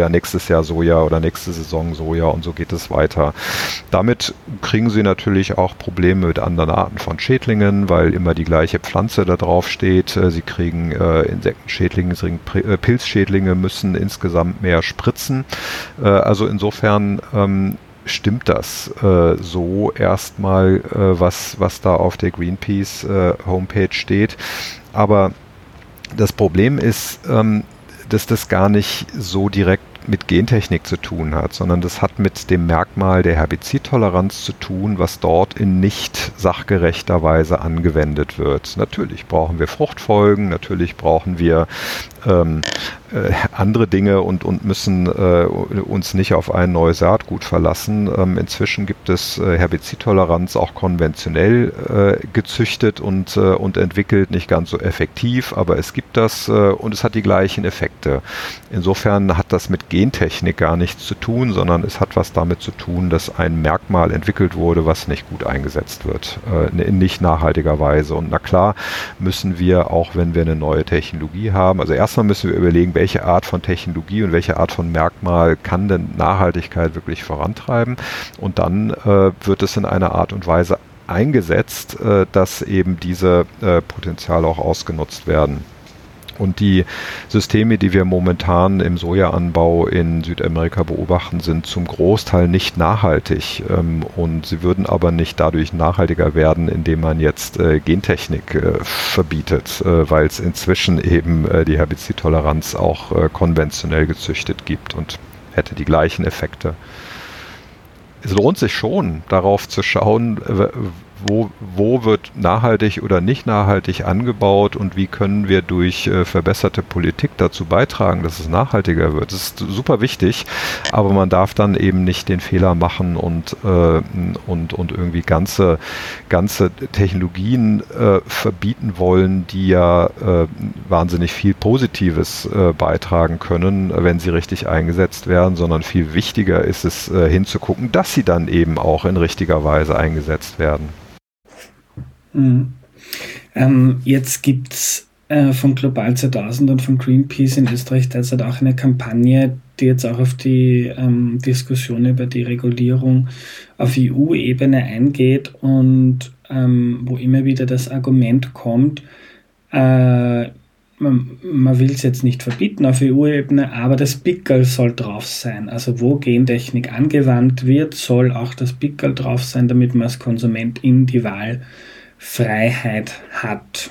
nächstes Jahr Soja oder nächste Saison Soja und so geht es weiter. Damit kriegen sie natürlich auch Probleme mit anderen Arten von Schädlingen, weil immer die gleiche Pflanze da drauf steht. Sie kriegen äh, Insektenschädlinge, sie kriegen Pilzschädlinge, müssen insgesamt mehr spritzen. Äh, also insofern ähm, stimmt das äh, so erstmal, äh, was, was da auf der Greenpeace äh, Homepage steht. Aber das Problem ist, ähm, dass das gar nicht so direkt mit Gentechnik zu tun hat, sondern das hat mit dem Merkmal der Herbizidtoleranz zu tun, was dort in nicht sachgerechter Weise angewendet wird. Natürlich brauchen wir Fruchtfolgen, natürlich brauchen wir ähm, äh, andere Dinge und, und müssen äh, uns nicht auf ein neues Saatgut verlassen. Ähm, inzwischen gibt es äh, Herbizidtoleranz auch konventionell äh, gezüchtet und, äh, und entwickelt, nicht ganz so effektiv, aber es gibt das äh, und es hat die gleichen Effekte. Insofern hat das mit Gentechnik gar nichts zu tun, sondern es hat was damit zu tun, dass ein Merkmal entwickelt wurde, was nicht gut eingesetzt wird, äh, in nicht nachhaltiger Weise. Und na klar müssen wir, auch wenn wir eine neue Technologie haben, also erstmal müssen wir überlegen, welche Art von Technologie und welche Art von Merkmal kann denn Nachhaltigkeit wirklich vorantreiben. Und dann äh, wird es in einer Art und Weise eingesetzt, äh, dass eben diese äh, Potenziale auch ausgenutzt werden. Und die Systeme, die wir momentan im Sojaanbau in Südamerika beobachten, sind zum Großteil nicht nachhaltig. Ähm, und sie würden aber nicht dadurch nachhaltiger werden, indem man jetzt äh, Gentechnik äh, verbietet, äh, weil es inzwischen eben äh, die Herbizidtoleranz auch äh, konventionell gezüchtet gibt und hätte die gleichen Effekte. Es lohnt sich schon, darauf zu schauen, Wo, wo wird nachhaltig oder nicht nachhaltig angebaut und wie können wir durch äh, verbesserte Politik dazu beitragen, dass es nachhaltiger wird. Das ist super wichtig, aber man darf dann eben nicht den Fehler machen und, äh, und, und irgendwie ganze, ganze Technologien äh, verbieten wollen, die ja äh, wahnsinnig viel Positives äh, beitragen können, wenn sie richtig eingesetzt werden, sondern viel wichtiger ist es äh, hinzugucken, dass sie dann eben auch in richtiger Weise eingesetzt werden. Mhm. Ähm, jetzt gibt es äh, von Global zweitausend und von Greenpeace in Österreich derzeit auch eine Kampagne, die jetzt auch auf die ähm, Diskussion über die Regulierung auf E U-Ebene eingeht und ähm, wo immer wieder das Argument kommt, äh, man, man will es jetzt nicht verbieten auf E U-Ebene, aber das Pickerl soll drauf sein. Also wo Gentechnik angewandt wird, soll auch das Pickerl drauf sein, damit man als Konsument in die Wahl Freiheit hat.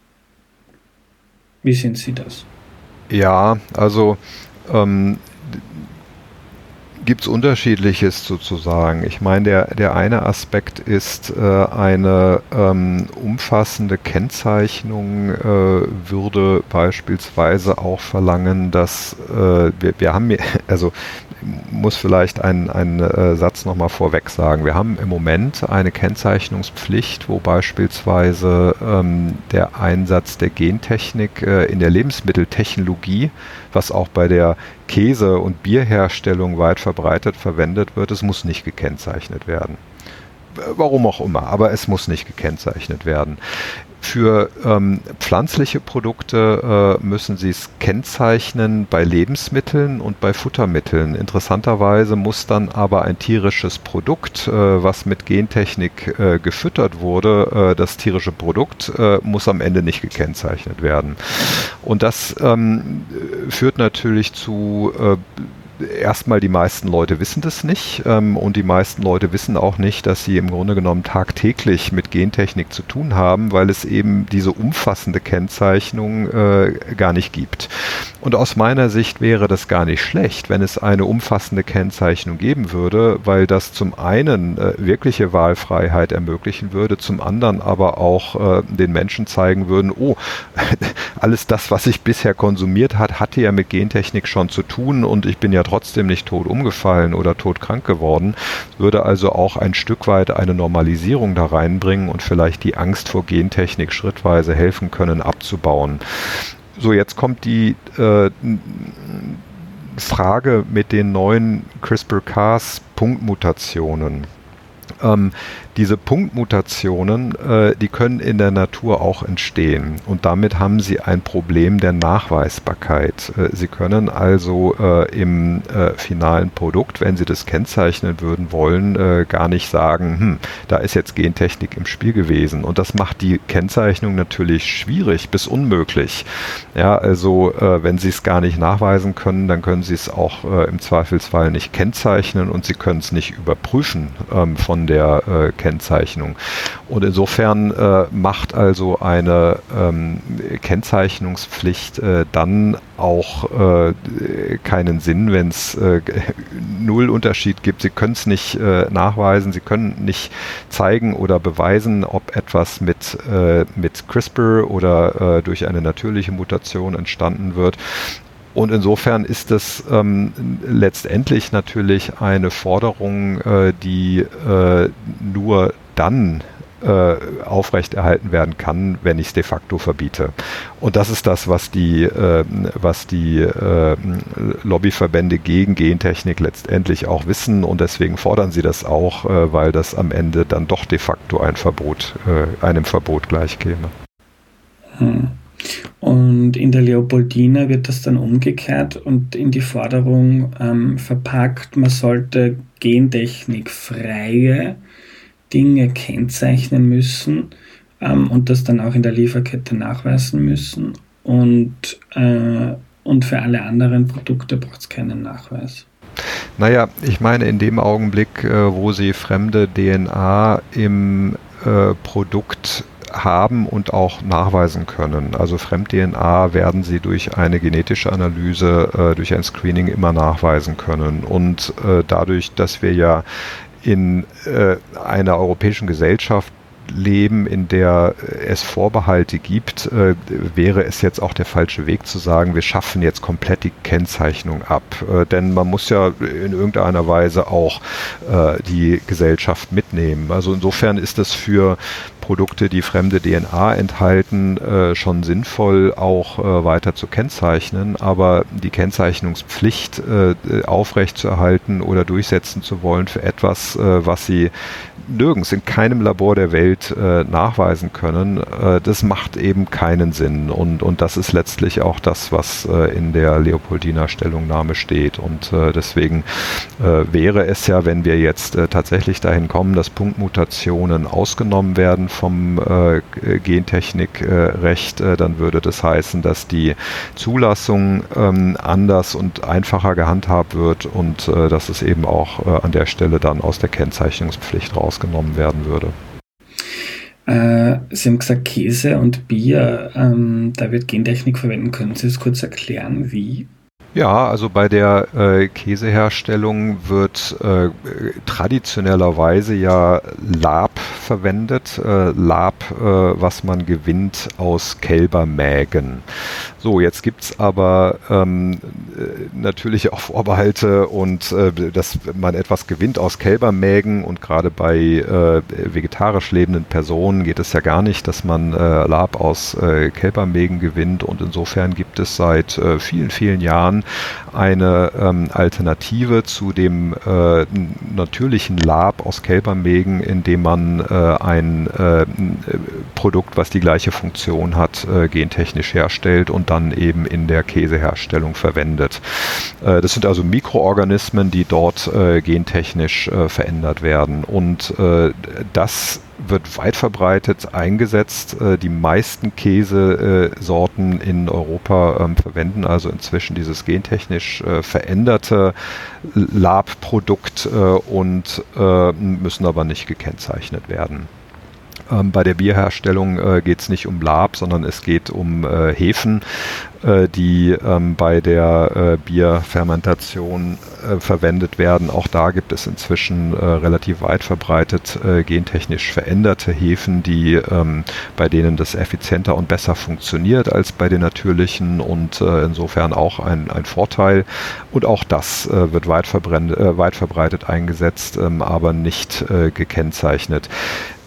Wie sehen Sie das? Ja, also ähm, gibt es Unterschiedliches sozusagen. Ich meine, der, der eine Aspekt ist äh, eine ähm, umfassende Kennzeichnung äh, würde beispielsweise auch verlangen, dass äh, wir, wir haben, also muss vielleicht einen, einen äh, Satz nochmal vorweg sagen. Wir haben im Moment eine Kennzeichnungspflicht, wo beispielsweise ähm, der Einsatz der Gentechnik äh, in der Lebensmitteltechnologie, was auch bei der Käse- und Bierherstellung weit verbreitet verwendet wird, es muss nicht gekennzeichnet werden. Warum auch immer, aber es muss nicht gekennzeichnet werden. Für ähm, pflanzliche Produkte äh, müssen Sie es kennzeichnen bei Lebensmitteln und bei Futtermitteln. Interessanterweise muss dann aber ein tierisches Produkt, äh, was mit Gentechnik äh, gefüttert wurde, äh, das tierische Produkt äh, muss am Ende nicht gekennzeichnet werden. Und das ähm, führt natürlich zu äh, Erstmal, die meisten Leute wissen das nicht ähm, und die meisten Leute wissen auch nicht, dass sie im Grunde genommen tagtäglich mit Gentechnik zu tun haben, weil es eben diese umfassende Kennzeichnung äh, gar nicht gibt. Und aus meiner Sicht wäre das gar nicht schlecht, wenn es eine umfassende Kennzeichnung geben würde, weil das zum einen äh, wirkliche Wahlfreiheit ermöglichen würde, zum anderen aber auch äh, den Menschen zeigen würden, oh, alles das, was ich bisher konsumiert hat, hatte ja mit Gentechnik schon zu tun und ich bin ja trotzdem nicht tot umgefallen oder todkrank geworden, würde also auch ein Stück weit eine Normalisierung da reinbringen und vielleicht die Angst vor Gentechnik schrittweise helfen können, abzubauen. So, jetzt kommt die äh, Frage mit den neuen CRISPR-Cas-Punktmutationen. Ähm, diese Punktmutationen, äh, die können in der Natur auch entstehen und damit haben Sie ein Problem der Nachweisbarkeit. Äh, Sie können also äh, im äh, finalen Produkt, wenn Sie das kennzeichnen würden wollen, äh, gar nicht sagen, hm, da ist jetzt Gentechnik im Spiel gewesen und das macht die Kennzeichnung natürlich schwierig bis unmöglich. Ja, also äh, wenn Sie es gar nicht nachweisen können, dann können Sie es auch äh, im Zweifelsfall nicht kennzeichnen und Sie können es nicht überprüfen ähm, von der äh, Kennzeichnung. Und insofern äh, macht also eine ähm, Kennzeichnungspflicht äh, dann auch äh, keinen Sinn, wenn es äh, null Unterschied gibt. Sie können es nicht äh, nachweisen, Sie können nicht zeigen oder beweisen, ob etwas mit, äh, mit CRISPR oder äh, durch eine natürliche Mutation entstanden wird. Und insofern ist das ähm, letztendlich natürlich eine Forderung, äh, die äh, nur dann äh, aufrechterhalten werden kann, wenn ich es de facto verbiete. Und das ist das, was die, äh, was die äh, Lobbyverbände gegen Gentechnik letztendlich auch wissen und deswegen fordern sie das auch, äh, weil das am Ende dann doch de facto ein Verbot, äh, einem Verbot gleichkäme. Hm. Und in der Leopoldina wird das dann umgekehrt und in die Forderung ähm, verpackt, man sollte gentechnikfreie Dinge kennzeichnen müssen ähm, und das dann auch in der Lieferkette nachweisen müssen und, äh, und für alle anderen Produkte braucht es keinen Nachweis. Naja, ich meine in dem Augenblick, äh, wo Sie fremde D N A im äh, Produkt haben und auch nachweisen können. Also Fremd-D N A werden Sie durch eine genetische Analyse, äh, durch ein Screening immer nachweisen können. Und äh, dadurch, dass wir ja in äh, einer europäischen Gesellschaft leben, in der es Vorbehalte gibt, äh, wäre es jetzt auch der falsche Weg zu sagen, wir schaffen jetzt komplett die Kennzeichnung ab. Äh, denn man muss ja in irgendeiner Weise auch äh, die Gesellschaft mitnehmen. Also insofern ist es für Produkte, die fremde D N A enthalten, äh, schon sinnvoll auch äh, weiter zu kennzeichnen, aber die Kennzeichnungspflicht äh, aufrechtzuerhalten oder durchsetzen zu wollen für etwas, äh, was Sie nirgends in keinem Labor der Welt äh, nachweisen können, äh, das macht eben keinen Sinn und, und das ist letztlich auch das, was äh, in der Leopoldiner Stellungnahme steht und äh, deswegen äh, wäre es ja, wenn wir jetzt äh, tatsächlich dahin kommen, dass Punktmutationen ausgenommen werden vom äh, Gentechnikrecht, äh, dann würde das heißen, dass die Zulassung ähm, anders und einfacher gehandhabt wird und äh, dass es eben auch äh, an der Stelle dann aus der Kennzeichnungspflicht rausgenommen werden würde. Äh, Sie haben gesagt Käse und Bier, ähm, da wird Gentechnik verwenden. Können Sie es kurz erklären, wie? Ja, also bei der äh, Käseherstellung wird äh, traditionellerweise ja Lab verwendet. Äh, Lab, äh, was man gewinnt aus Kälbermägen. So, jetzt gibt's aber ähm, natürlich auch Vorbehalte und äh, dass man etwas gewinnt aus Kälbermägen und gerade bei äh, vegetarisch lebenden Personen geht es ja gar nicht, dass man äh, Lab aus äh, Kälbermägen gewinnt und insofern gibt es seit äh, vielen, vielen Jahren eine ähm, Alternative zu dem äh, natürlichen Lab aus Kälbermägen, indem man äh, ein äh, Produkt, was die gleiche Funktion hat, äh, gentechnisch herstellt und dann eben in der Käseherstellung verwendet. Äh, das sind also Mikroorganismen, die dort äh, gentechnisch äh, verändert werden und äh, das wird weit verbreitet eingesetzt. Äh, die meisten Käsesorten äh, in Europa ähm, verwenden also inzwischen dieses gentechnisch äh, veränderte Labprodukt äh, und äh, müssen aber nicht gekennzeichnet werden. Ähm, bei der Bierherstellung äh, geht es nicht um Lab, sondern es geht um äh, Hefen, äh, die ähm, bei der äh, Bierfermentation äh, verwendet werden. Auch da gibt es inzwischen äh, relativ weit verbreitet äh, gentechnisch veränderte Hefen, die ähm, bei denen das effizienter und besser funktioniert als bei den natürlichen und äh, insofern auch ein, ein Vorteil. Und auch das äh, wird weit, äh, weit verbreitet eingesetzt, ähm, aber nicht äh, gekennzeichnet.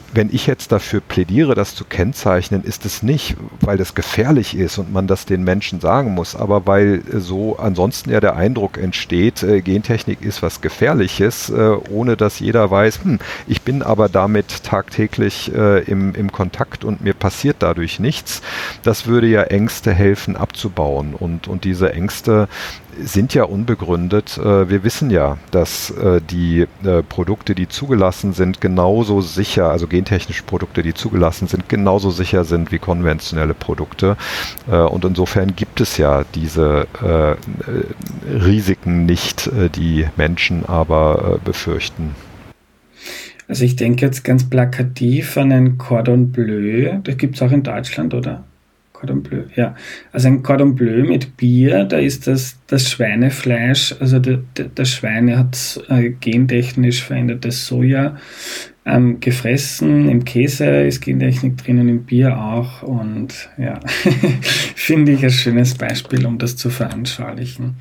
wenn ich jetzt dafür plädiere, das zu kennzeichnen, ist es nicht, weil das gefährlich ist und man das den Menschen sagen muss, aber weil so ansonsten ja der Eindruck entsteht, äh, Gentechnik ist was Gefährliches, äh, ohne dass jeder weiß, hm, ich bin aber damit tagtäglich äh, im, im Kontakt und mir passiert dadurch nichts. Das würde ja Ängste helfen abzubauen und, und diese Ängste sind ja unbegründet. Wir wissen ja, dass die Produkte, die zugelassen sind, genauso sicher, also gentechnische Produkte, die zugelassen sind, genauso sicher sind wie konventionelle Produkte. Und insofern gibt es ja diese Risiken nicht, die Menschen aber befürchten. Also ich denke jetzt ganz plakativ an ein Cordon Bleu. Das gibt es auch in Deutschland, oder? Cordon Bleu, ja. Also ein Cordon Bleu mit Bier, da ist das, das Schweinefleisch, also der, der, das Schwein hat äh, gentechnisch verändertes Soja ähm, gefressen, im Käse ist Gentechnik drin und im Bier auch und ja, finde ich ein schönes Beispiel, um das zu veranschaulichen.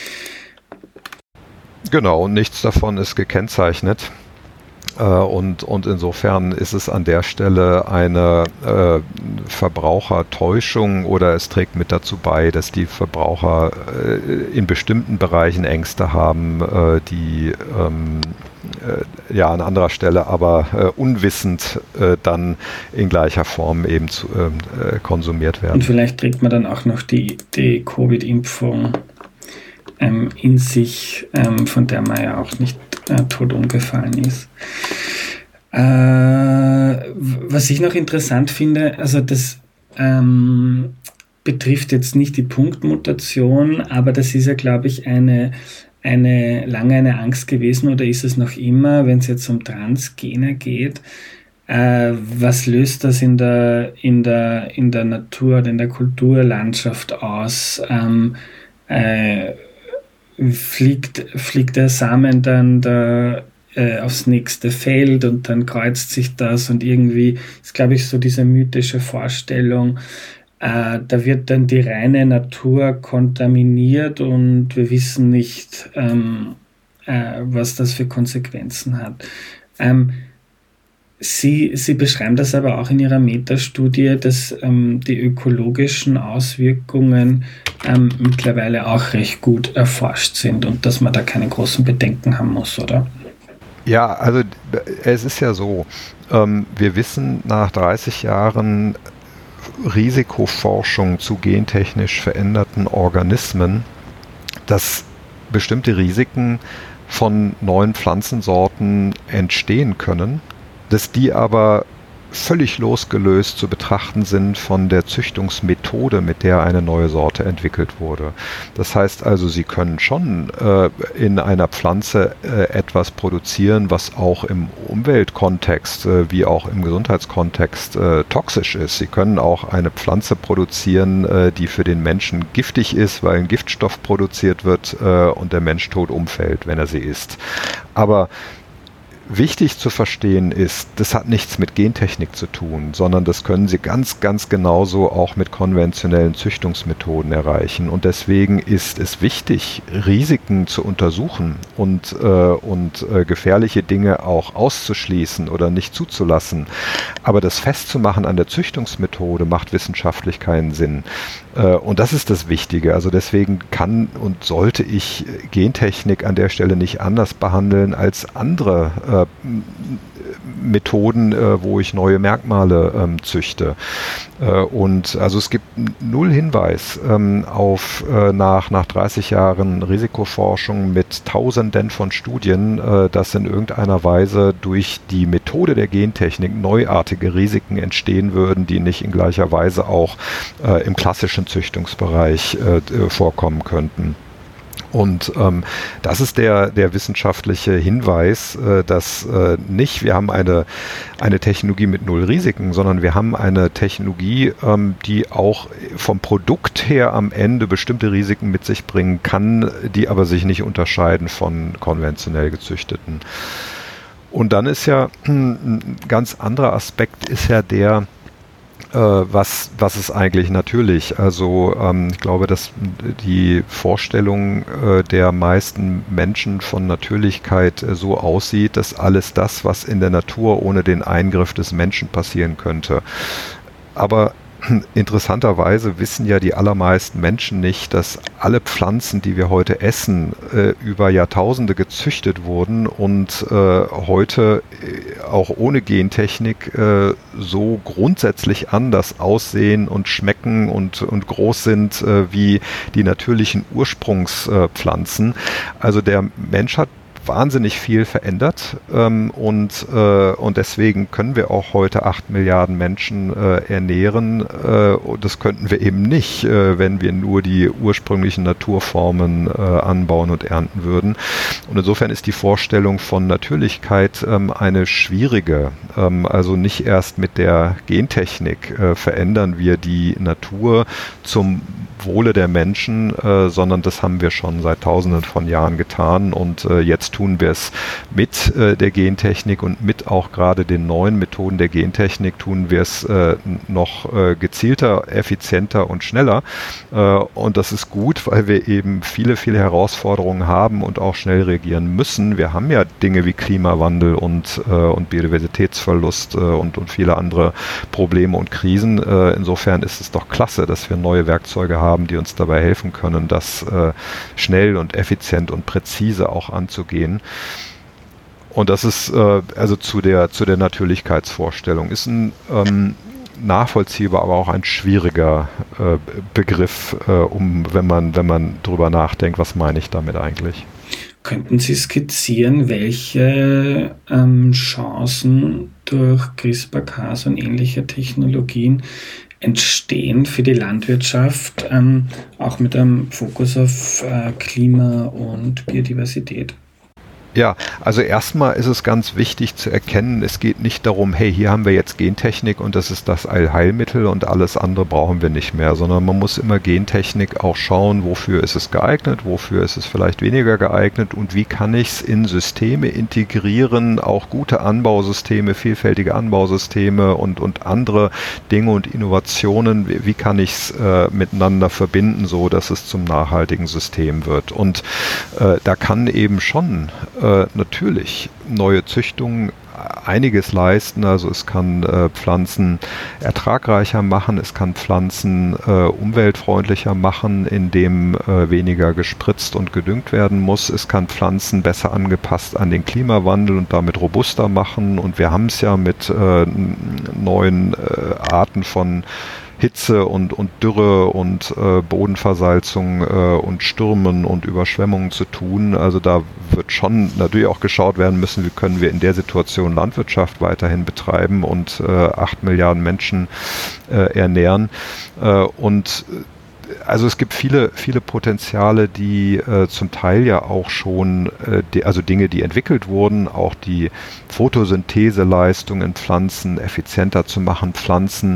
Genau, und nichts davon ist gekennzeichnet. Und, und insofern ist es an der Stelle eine äh, Verbrauchertäuschung oder es trägt mit dazu bei, dass die Verbraucher äh, in bestimmten Bereichen Ängste haben, äh, die ähm, äh, ja an anderer Stelle aber äh, unwissend äh, dann in gleicher Form eben zu, äh, konsumiert werden. Und vielleicht trägt man dann auch noch die, die Covid-Impfung ähm, in sich, ähm, von der man ja auch nicht äh, tot umgefallen ist. Äh, was ich noch interessant finde, also das ähm, betrifft jetzt nicht die Punktmutation, aber das ist ja, glaube ich, eine, eine lange eine Angst gewesen oder ist es noch immer, wenn es jetzt um Transgene geht. Äh, was löst das in der, in der, in der Natur oder in der Kulturlandschaft aus? Ähm, äh, fliegt, fliegt der Samen dann da äh, aufs nächste Feld und dann kreuzt sich das und irgendwie ist, glaube ich, so diese mythische Vorstellung, äh, da wird dann die reine Natur kontaminiert und wir wissen nicht, ähm, äh, was das für Konsequenzen hat. Ähm, Sie, Sie beschreiben das aber auch in Ihrer Metastudie, dass ähm, die ökologischen Auswirkungen ähm, mittlerweile auch recht gut erforscht sind und dass man da keine großen Bedenken haben muss, oder? Ja, also es ist ja so, ähm, wir wissen nach dreißig Jahren Risikoforschung zu gentechnisch veränderten Organismen, dass bestimmte Risiken von neuen Pflanzensorten entstehen können, dass die aber völlig losgelöst zu betrachten sind von der Züchtungsmethode, mit der eine neue Sorte entwickelt wurde. Das heißt also, sie können schon äh, in einer Pflanze äh, etwas produzieren, was auch im Umweltkontext äh, wie auch im Gesundheitskontext äh, toxisch ist. Sie können auch eine Pflanze produzieren, äh, die für den Menschen giftig ist, weil ein Giftstoff produziert wird äh, und der Mensch tot umfällt, wenn er sie isst. Aber wichtig zu verstehen ist, das hat nichts mit Gentechnik zu tun, sondern das können Sie ganz, ganz genauso auch mit konventionellen Züchtungsmethoden erreichen. Und deswegen ist es wichtig, Risiken zu untersuchen und, äh, und äh, gefährliche Dinge auch auszuschließen oder nicht zuzulassen. Aber das festzumachen an der Züchtungsmethode macht wissenschaftlich keinen Sinn. Äh, und das ist das Wichtige. Also deswegen kann und sollte ich Gentechnik an der Stelle nicht anders behandeln als andere äh, Methoden, äh, wo ich neue Merkmale ähm, züchte. Äh, und also es gibt null Hinweis ähm, auf äh, nach, nach dreißig Jahren Risikoforschung mit Tausenden von Studien, äh, dass in irgendeiner Weise durch die Methode der Gentechnik neuartige Risiken entstehen würden, die nicht in gleicher Weise auch äh, im klassischen Züchtungsbereich äh, vorkommen könnten. Und ähm, das ist der, der wissenschaftliche Hinweis, äh, dass äh, nicht wir haben eine, eine Technologie mit null Risiken, sondern wir haben eine Technologie, ähm, die auch vom Produkt her am Ende bestimmte Risiken mit sich bringen kann, die aber sich nicht unterscheiden von konventionell gezüchteten. Und dann ist ja ein ganz anderer Aspekt, ist ja der, Was, was ist eigentlich natürlich? Also ähm, ich glaube, dass die Vorstellung äh, der meisten Menschen von Natürlichkeit äh, so aussieht, dass alles das, was in der Natur ohne den Eingriff des Menschen passieren könnte. Aber interessanterweise wissen ja die allermeisten Menschen nicht, dass alle Pflanzen, die wir heute essen, äh, über Jahrtausende gezüchtet wurden und äh, heute äh, auch ohne Gentechnik äh, so grundsätzlich anders aussehen und schmecken und, und groß sind äh, wie die natürlichen Ursprungspflanzen. Also der Mensch hat wahnsinnig viel verändert ähm, und, äh, und deswegen können wir auch heute acht Milliarden Menschen äh, ernähren. Äh, und das könnten wir eben nicht, äh, wenn wir nur die ursprünglichen Naturformen äh, anbauen und ernten würden. Und insofern ist die Vorstellung von Natürlichkeit ähm, eine schwierige. Ähm, also nicht erst mit der Gentechnik äh, verändern wir die Natur zum Wohle der Menschen, äh, sondern das haben wir schon seit Tausenden von Jahren getan und äh, jetzt tun wir es mit äh, der Gentechnik und mit auch gerade den neuen Methoden der Gentechnik tun wir es äh, noch äh, gezielter, effizienter und schneller äh, und das ist gut, weil wir eben viele, viele Herausforderungen haben und auch schnell reagieren müssen. Wir haben ja Dinge wie Klimawandel und, äh, und Biodiversitätsverlust äh, und, und viele andere Probleme und Krisen. Äh, insofern ist es doch klasse, dass wir neue Werkzeuge haben, die uns dabei helfen können, das äh, schnell und effizient und präzise auch anzugehen. Und das ist äh, also zu der zu der Natürlichkeitsvorstellung ist ein ähm, nachvollziehbar, aber auch ein schwieriger äh, Begriff, äh, um wenn man wenn man drüber nachdenkt, was meine ich damit eigentlich? Könnten Sie skizzieren, welche ähm, Chancen durch CRISPR-Cas und ähnliche Technologien entstehen für die Landwirtschaft, ähm, auch mit einem Fokus auf äh, Klima und Biodiversität? Ja, also erstmal ist es ganz wichtig zu erkennen, es geht nicht darum, hey, hier haben wir jetzt Gentechnik und das ist das Allheilmittel und alles andere brauchen wir nicht mehr, sondern man muss immer Gentechnik auch schauen, wofür ist es geeignet, wofür ist es vielleicht weniger geeignet und wie kann ich es in Systeme integrieren, auch gute Anbausysteme, vielfältige Anbausysteme und, und andere Dinge und Innovationen, wie, wie kann ich es äh, miteinander verbinden, so dass es zum nachhaltigen System wird. Und äh, da kann eben schon Äh, natürlich neue Züchtungen einiges leisten, also es kann äh, Pflanzen ertragreicher machen, es kann Pflanzen äh, umweltfreundlicher machen, indem äh, weniger gespritzt und gedüngt werden muss, es kann Pflanzen besser angepasst an den Klimawandel und damit robuster machen und wir haben es ja mit äh, neuen äh, Arten von Hitze und, und Dürre und äh, Bodenversalzung äh, und Stürmen und Überschwemmungen zu tun. Also da wird schon natürlich auch geschaut werden müssen, wie können wir in der Situation Landwirtschaft weiterhin betreiben und äh, acht Milliarden Menschen äh, ernähren. Äh, und Also es gibt viele, viele Potenziale, die äh, zum Teil ja auch schon, äh, die, also Dinge, die entwickelt wurden, auch die Photosyntheseleistung in Pflanzen effizienter zu machen, Pflanzen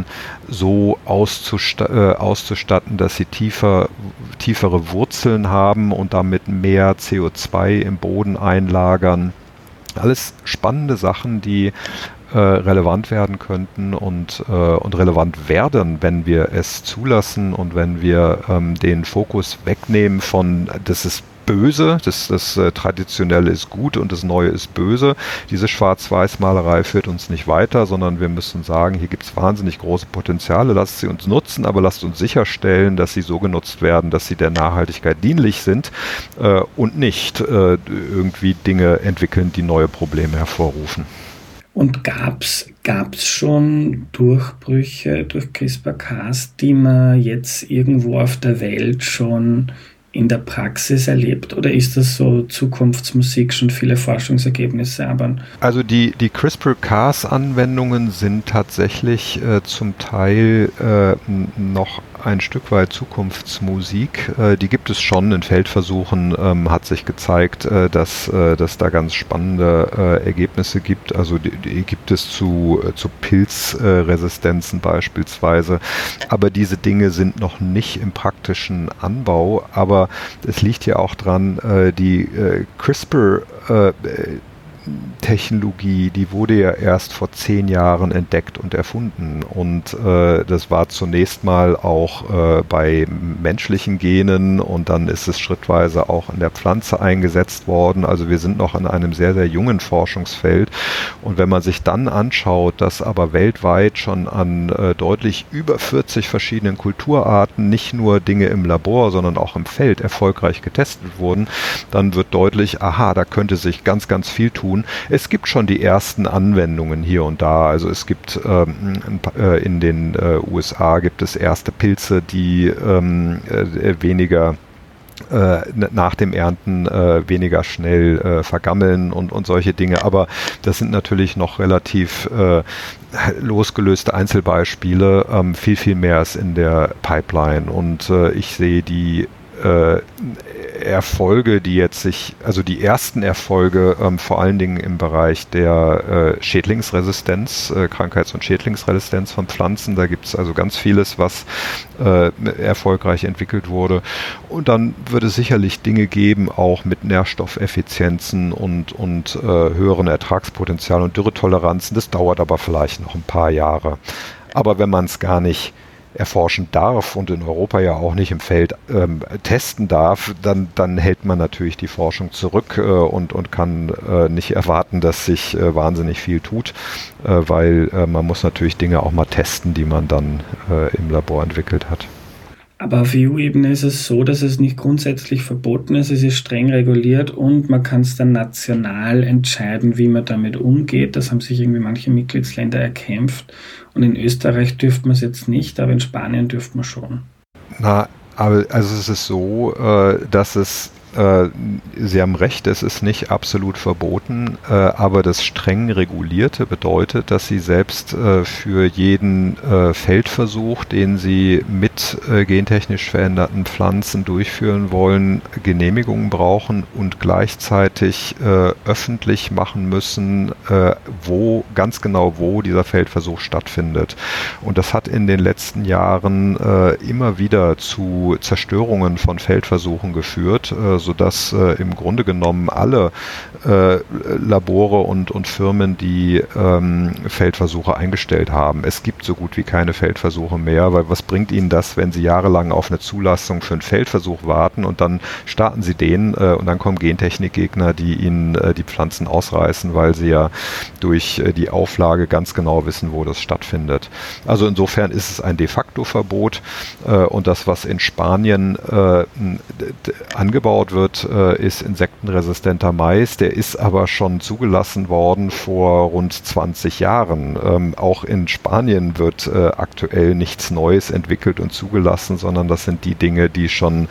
so auszusta- äh, auszustatten, dass sie tiefer, tiefere Wurzeln haben und damit mehr C O zwei im Boden einlagern. Alles spannende Sachen, die äh, relevant werden könnten und, äh, und relevant werden, wenn wir es zulassen und wenn wir ähm, den Fokus wegnehmen von, das ist böse, das, das äh, Traditionelle ist gut und das Neue ist böse. Diese Schwarz-Weiß-Malerei führt uns nicht weiter, sondern wir müssen sagen, hier gibt es wahnsinnig große Potenziale, lasst sie uns nutzen, aber lasst uns sicherstellen, dass sie so genutzt werden, dass sie der Nachhaltigkeit dienlich sind äh, und nicht äh, irgendwie Dinge entwickeln, die neue Probleme hervorrufen. Und gab's gab's schon Durchbrüche durch CRISPR-Cas, die man jetzt irgendwo auf der Welt schon in der Praxis erlebt, oder ist das so Zukunftsmusik, schon viele Forschungsergebnisse? Aber also die, die CRISPR-Cas-Anwendungen sind tatsächlich äh, zum Teil äh, noch ein Stück weit Zukunftsmusik. Äh, die gibt es schon in Feldversuchen, ähm, hat sich gezeigt, äh, dass äh, dass da ganz spannende äh, Ergebnisse gibt. Also die, die gibt es zu, äh, zu Pilzresistenzen äh, beispielsweise. Aber diese Dinge sind noch nicht im praktischen Anbau. Aber es liegt ja auch dran, äh, die äh, CRISPR äh, Technologie, die wurde ja erst vor zehn Jahren entdeckt und erfunden und äh, das war zunächst mal auch äh, bei menschlichen Genen und dann ist es schrittweise auch in der Pflanze eingesetzt worden. Also wir sind noch in einem sehr, sehr jungen Forschungsfeld und wenn man sich dann anschaut, dass aber weltweit schon an äh, deutlich über vierzig verschiedenen Kulturarten nicht nur Dinge im Labor, sondern auch im Feld erfolgreich getestet wurden, dann wird deutlich, aha, da könnte sich ganz, ganz viel tun. Es gibt schon die ersten Anwendungen hier und da. Also es gibt ähm, äh, in den äh, U S A gibt es erste Pilze, die ähm, äh, weniger äh, nach dem Ernten äh, weniger schnell äh, vergammeln und, und solche Dinge. Aber das sind natürlich noch relativ äh, losgelöste Einzelbeispiele. Ähm, viel, viel mehr ist in der Pipeline. Und äh, ich sehe die äh, Erfolge, die jetzt sich, also die ersten Erfolge ähm, vor allen Dingen im Bereich der äh, Schädlingsresistenz, äh, Krankheits- und Schädlingsresistenz von Pflanzen, da gibt es also ganz vieles, was äh, erfolgreich entwickelt wurde. Und dann wird es sicherlich Dinge geben, auch mit Nährstoffeffizienzen und, und äh, höheren Ertragspotenzial und Dürretoleranzen. Das dauert aber vielleicht noch ein paar Jahre. Aber wenn man es gar nicht erforschen darf und in Europa ja auch nicht im Feld ähm, testen darf, dann, dann hält man natürlich die Forschung zurück äh, und, und kann äh, nicht erwarten, dass sich äh, wahnsinnig viel tut, äh, weil äh, man muss natürlich Dinge auch mal testen, die man dann äh, im Labor entwickelt hat. Aber auf E U-Ebene ist es so, dass es nicht grundsätzlich verboten ist, es ist streng reguliert und man kann es dann national entscheiden, wie man damit umgeht. Das haben sich irgendwie manche Mitgliedsländer erkämpft und in Österreich dürfte man es jetzt nicht, aber in Spanien dürfte man schon. Na, aber also es ist so, äh, dass es Äh, Sie haben recht, es ist nicht absolut verboten, äh, aber das streng Regulierte bedeutet, dass Sie selbst äh, für jeden äh, Feldversuch, den Sie mit äh, gentechnisch veränderten Pflanzen durchführen wollen, Genehmigungen brauchen und gleichzeitig äh, öffentlich machen müssen, äh, wo, ganz genau wo dieser Feldversuch stattfindet. Und das hat in den letzten Jahren äh, immer wieder zu Zerstörungen von Feldversuchen geführt, äh, sodass äh, im Grunde genommen alle äh, Labore und, und Firmen, die ähm, Feldversuche eingestellt haben. Es gibt so gut wie keine Feldversuche mehr, weil was bringt Ihnen das, wenn Sie jahrelang auf eine Zulassung für einen Feldversuch warten und dann starten Sie den äh, und dann kommen Gentechnikgegner, die Ihnen äh, die Pflanzen ausreißen, weil sie ja durch äh, die Auflage ganz genau wissen, wo das stattfindet. Also insofern ist es ein de facto Verbot äh, und das, was in Spanien äh, angebaut wird, äh, ist insektenresistenter Mais. Der ist aber schon zugelassen worden vor rund zwanzig Jahren. Ähm, auch in Spanien wird äh, aktuell nichts Neues entwickelt und zugelassen, sondern das sind die Dinge, die schon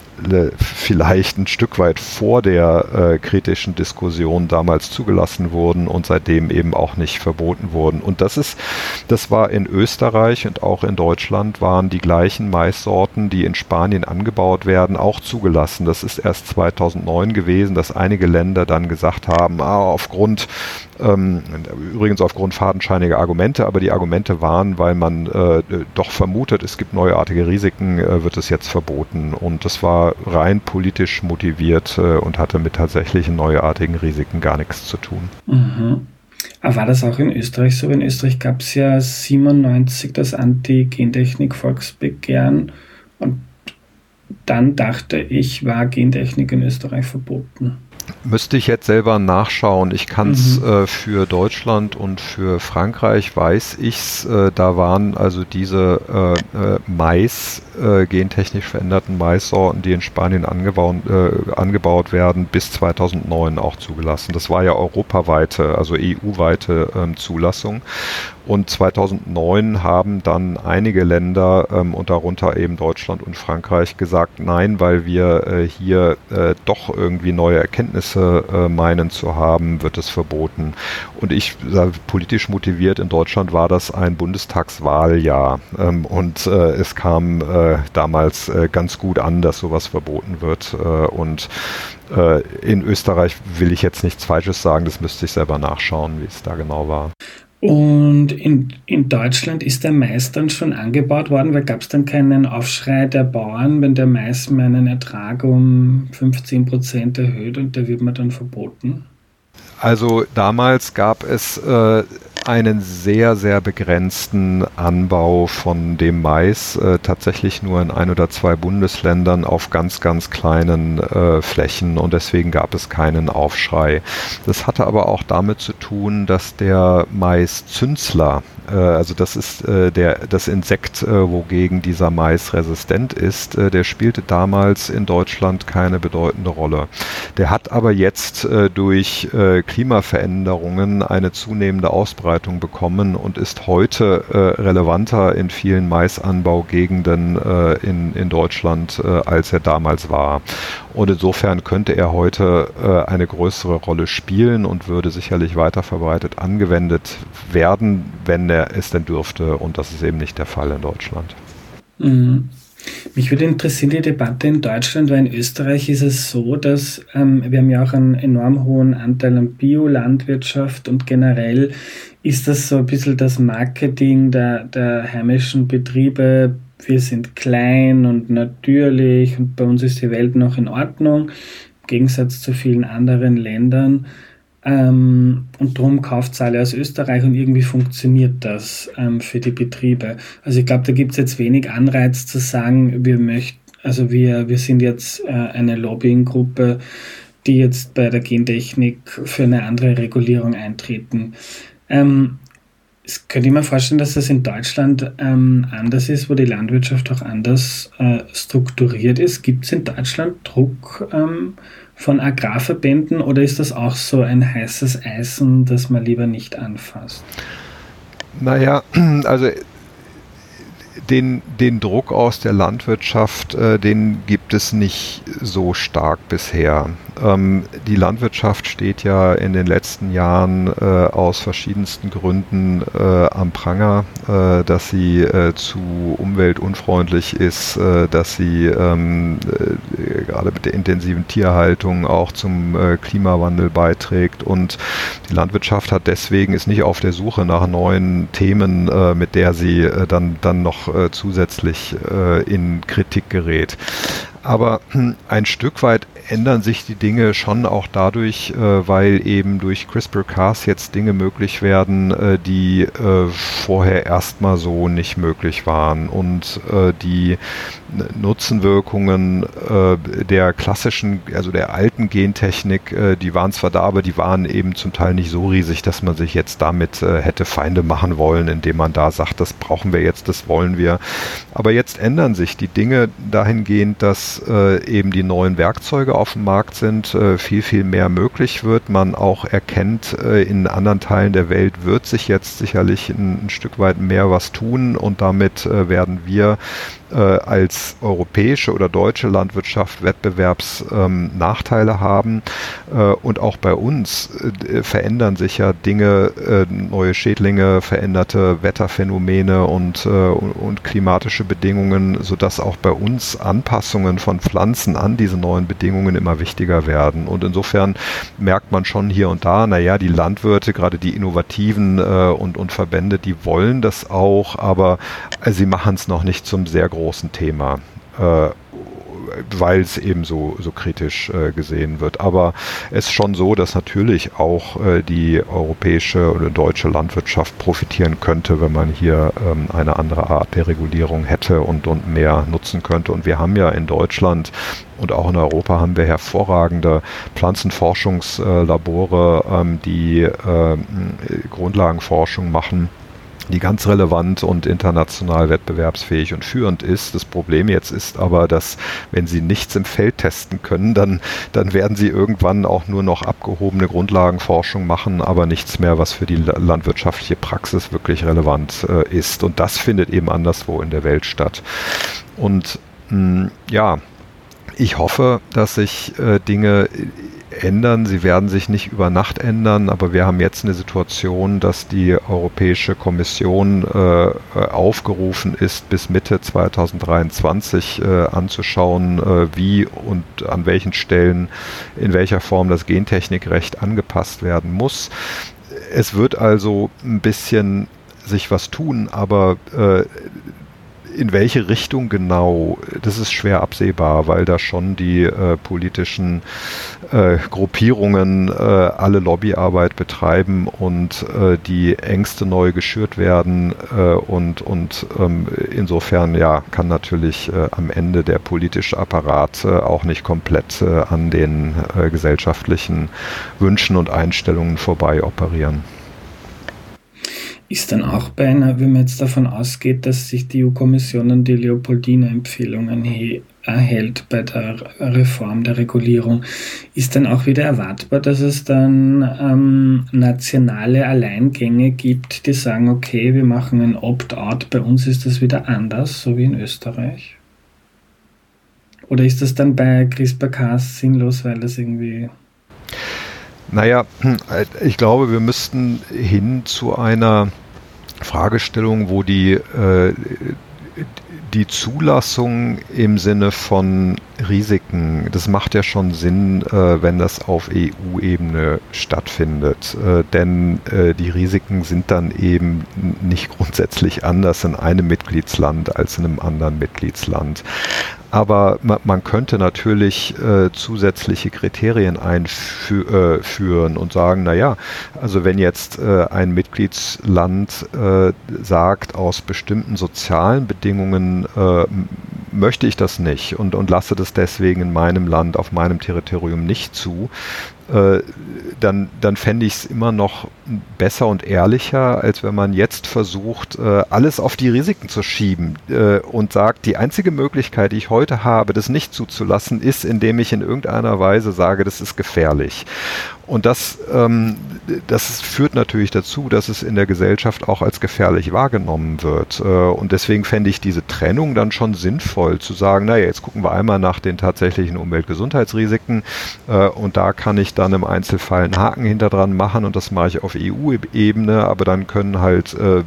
vielleicht ein Stück weit vor der äh, kritischen Diskussion damals zugelassen wurden und seitdem eben auch nicht verboten wurden. Und das ist, das war in Österreich und auch in Deutschland waren die gleichen Maissorten, die in Spanien angebaut werden, auch zugelassen. Das ist erst zweitausendneun gewesen, dass einige Länder dann gesagt haben, ah, aufgrund Ähm, übrigens aufgrund fadenscheiniger Argumente, aber die Argumente waren, weil man äh, doch vermutet, es gibt neuartige Risiken, äh, wird es jetzt verboten. Und das war rein politisch motiviert äh, und hatte mit tatsächlichen neuartigen Risiken gar nichts zu tun. Mhm. Aber war das auch in Österreich so? In Österreich gab es ja siebenundneunzig das Anti-Gentechnik-Volksbegehren und dann dachte ich, war Gentechnik in Österreich verboten. Müsste ich jetzt selber nachschauen. Ich kann es Mhm. äh, für Deutschland und für Frankreich weiß ich's. Äh, da waren also diese äh, äh, Mais, äh, gentechnisch veränderten Maissorten, die in Spanien angebaut, äh, angebaut werden, bis zweitausendneun auch zugelassen. Das war ja europaweite, also E U-weite ähm, Zulassung. Und zweitausendneun haben dann einige Länder ähm, und darunter eben Deutschland und Frankreich gesagt, nein, weil wir äh, hier äh, doch irgendwie neue Erkenntnisse äh, meinen zu haben, wird es verboten. Und ich sage, politisch motiviert in Deutschland war das ein Bundestagswahljahr. Ähm, und äh, es kam äh, damals äh, ganz gut an, dass sowas verboten wird. Äh, und äh, in Österreich will ich jetzt nichts Falsches sagen, das müsste ich selber nachschauen, wie es da genau war. Und in, in Deutschland ist der Mais dann schon angebaut worden, weil gab es dann keinen Aufschrei der Bauern, wenn der Mais meinen Ertrag um fünfzehn Prozent erhöht und der wird mir dann verboten? Also damals gab es äh, einen sehr, sehr begrenzten Anbau von dem Mais, äh, tatsächlich nur in ein oder zwei Bundesländern auf ganz, ganz kleinen äh, Flächen und deswegen gab es keinen Aufschrei. Das hatte aber auch damit zu tun, dass der Mais-Zünsler, äh, also das ist äh, der, das Insekt, äh, wogegen dieser Mais resistent ist, äh, der spielte damals in Deutschland keine bedeutende Rolle. Der hat aber jetzt äh, durch äh, Klimaveränderungen eine zunehmende Ausbreitung bekommen und ist heute äh, relevanter in vielen Maisanbaugegenden äh, in, in Deutschland, äh, als er damals war. Und insofern könnte er heute äh, eine größere Rolle spielen und würde sicherlich weiter verbreitet angewendet werden, wenn er es denn dürfte. Und das ist eben nicht der Fall in Deutschland. Mhm. Mich würde interessieren, die Debatte in Deutschland, weil in Österreich ist es so, dass ähm, wir haben ja auch einen enorm hohen Anteil an Biolandwirtschaft und generell ist das so ein bisschen das Marketing der, der heimischen Betriebe. Wir sind klein und natürlich und bei uns ist die Welt noch in Ordnung, im Gegensatz zu vielen anderen Ländern. Ähm, und darum kauft es alle aus Österreich und irgendwie funktioniert das ähm, für die Betriebe. Also ich glaube, da gibt es jetzt wenig Anreiz zu sagen, wir möchten, also wir, wir sind jetzt äh, eine Lobbyinggruppe, die jetzt bei der Gentechnik für eine andere Regulierung eintreten. Ähm, es könnte ich mir vorstellen, dass das in Deutschland ähm, anders ist, wo die Landwirtschaft auch anders äh, strukturiert ist. Gibt es in Deutschland Druck ähm, von Agrarverbänden oder ist das auch so ein heißes Eisen, das man lieber nicht anfasst? Naja, also den, den Druck aus der Landwirtschaft, äh, den gibt es nicht so stark bisher. Ähm, die Landwirtschaft steht ja in den letzten Jahren äh, aus verschiedensten Gründen äh, am Pranger, äh, dass sie äh, zu umweltunfreundlich ist, äh, dass sie ähm, äh, gerade mit der intensiven Tierhaltung auch zum äh, Klimawandel beiträgt und die Landwirtschaft hat deswegen ist nicht auf der Suche nach neuen Themen, äh, mit der sie äh, dann, dann noch äh, zusätzlich äh, in Kritik gerät. Aber ein Stück weit ändern sich die Dinge schon auch dadurch, äh, weil eben durch CRISPR-Cas jetzt Dinge möglich werden, äh, die äh, vorher erstmal so nicht möglich waren. Und äh, die Nutzenwirkungen äh, der klassischen, also der alten Gentechnik, äh, die waren zwar da, aber die waren eben zum Teil nicht so riesig, dass man sich jetzt damit äh, hätte Feinde machen wollen, indem man da sagt, das brauchen wir jetzt, das wollen wir. Aber jetzt ändern sich die Dinge dahingehend, dass äh, eben die neuen Werkzeuge auf dem Markt sind, äh, viel, viel mehr möglich wird. Man auch erkennt, äh, in anderen Teilen der Welt wird sich jetzt sicherlich ein, ein Stück weit mehr was tun und damit äh, werden wir äh, als europäische oder deutsche Landwirtschaft Wettbewerbsnachteile ähm, haben. Äh, und auch bei uns äh, verändern sich ja Dinge, äh, neue Schädlinge, veränderte Wetterphänomene und, äh, und, und klimatische Bedingungen, sodass auch bei uns Anpassungen von Pflanzen an diese neuen Bedingungen immer wichtiger werden. Und insofern merkt man schon hier und da, naja, die Landwirte, gerade die Innovativen äh, und, und Verbände, die wollen das auch, aber äh, sie machen es noch nicht zum sehr großen Thema, äh, weil es eben so, so kritisch äh, gesehen wird. Aber es ist schon so, dass natürlich auch äh, die europäische oder deutsche Landwirtschaft profitieren könnte, wenn man hier ähm, eine andere Art der Regulierung hätte und, und mehr nutzen könnte. Und wir haben ja in Deutschland und auch in Europa haben wir hervorragende Pflanzenforschungslabore, ähm, die äh, Grundlagenforschung machen, die ganz relevant und international wettbewerbsfähig und führend ist. Das Problem jetzt ist aber, dass wenn sie nichts im Feld testen können, dann, dann werden sie irgendwann auch nur noch abgehobene Grundlagenforschung machen, aber nichts mehr, was für die landwirtschaftliche Praxis wirklich relevant äh, ist. Und das findet eben anderswo in der Welt statt. Und mh, ja, ich hoffe, dass sich äh, Dinge ändern. Sie werden sich nicht über Nacht ändern, aber wir haben jetzt eine Situation, dass die Europäische Kommission äh, aufgerufen ist, bis Mitte zweitausenddreiundzwanzig äh, anzuschauen, äh, wie und an welchen Stellen, in welcher Form das Gentechnikrecht angepasst werden muss. Es wird also ein bisschen sich was tun, aber äh, in welche Richtung genau, das ist schwer absehbar, weil da schon die äh, politischen äh, Gruppierungen äh, alle Lobbyarbeit betreiben und äh, die Ängste neu geschürt werden äh, und, und ähm, insofern ja, kann natürlich äh, am Ende der politische Apparat äh, auch nicht komplett äh, an den äh, gesellschaftlichen Wünschen und Einstellungen vorbei operieren. Ist dann auch bei einer, wenn man jetzt davon ausgeht, dass sich die E U-Kommission an die Leopoldina-Empfehlungen he- erhält bei der Reform der Regulierung, ist dann auch wieder erwartbar, dass es dann ähm, nationale Alleingänge gibt, die sagen, okay, wir machen ein Opt-out, bei uns ist das wieder anders, so wie in Österreich? Oder ist das dann bei CRISPR-Cas sinnlos, weil das irgendwie... Naja, ich glaube, wir müssten hin zu einer Fragestellung, wo die, äh, die Zulassung im Sinne von Risiken, das macht ja schon Sinn, äh, wenn das auf E U-Ebene stattfindet. Äh, denn äh, die Risiken sind dann eben nicht grundsätzlich anders in einem Mitgliedsland als in einem anderen Mitgliedsland. Aber man, man könnte natürlich äh, zusätzliche Kriterien einführen und sagen, naja, also wenn jetzt äh, ein Mitgliedsland äh, sagt, aus bestimmten sozialen Bedingungen äh, möchte ich das nicht und, und lasse das deswegen in meinem Land, auf meinem Territorium nicht zu, äh, dann, dann fände ich es immer noch besser und ehrlicher, als wenn man jetzt versucht, äh, alles auf die Risiken zu schieben äh, und sagt, die einzige Möglichkeit, die ich heute habe, das nicht zuzulassen, ist, indem ich in irgendeiner Weise sage, das ist gefährlich. Und das, ähm, das führt natürlich dazu, dass es in der Gesellschaft auch als gefährlich wahrgenommen wird. Äh, und deswegen fände ich diese Trennung dann schon sinnvoll, zu sagen, naja, jetzt gucken wir einmal nach den tatsächlichen Umweltgesundheitsrisiken äh, und da kann ich dann im Einzelfall einen Haken hinter dran machen und das mache ich auf E U-Ebene, aber dann können halt äh,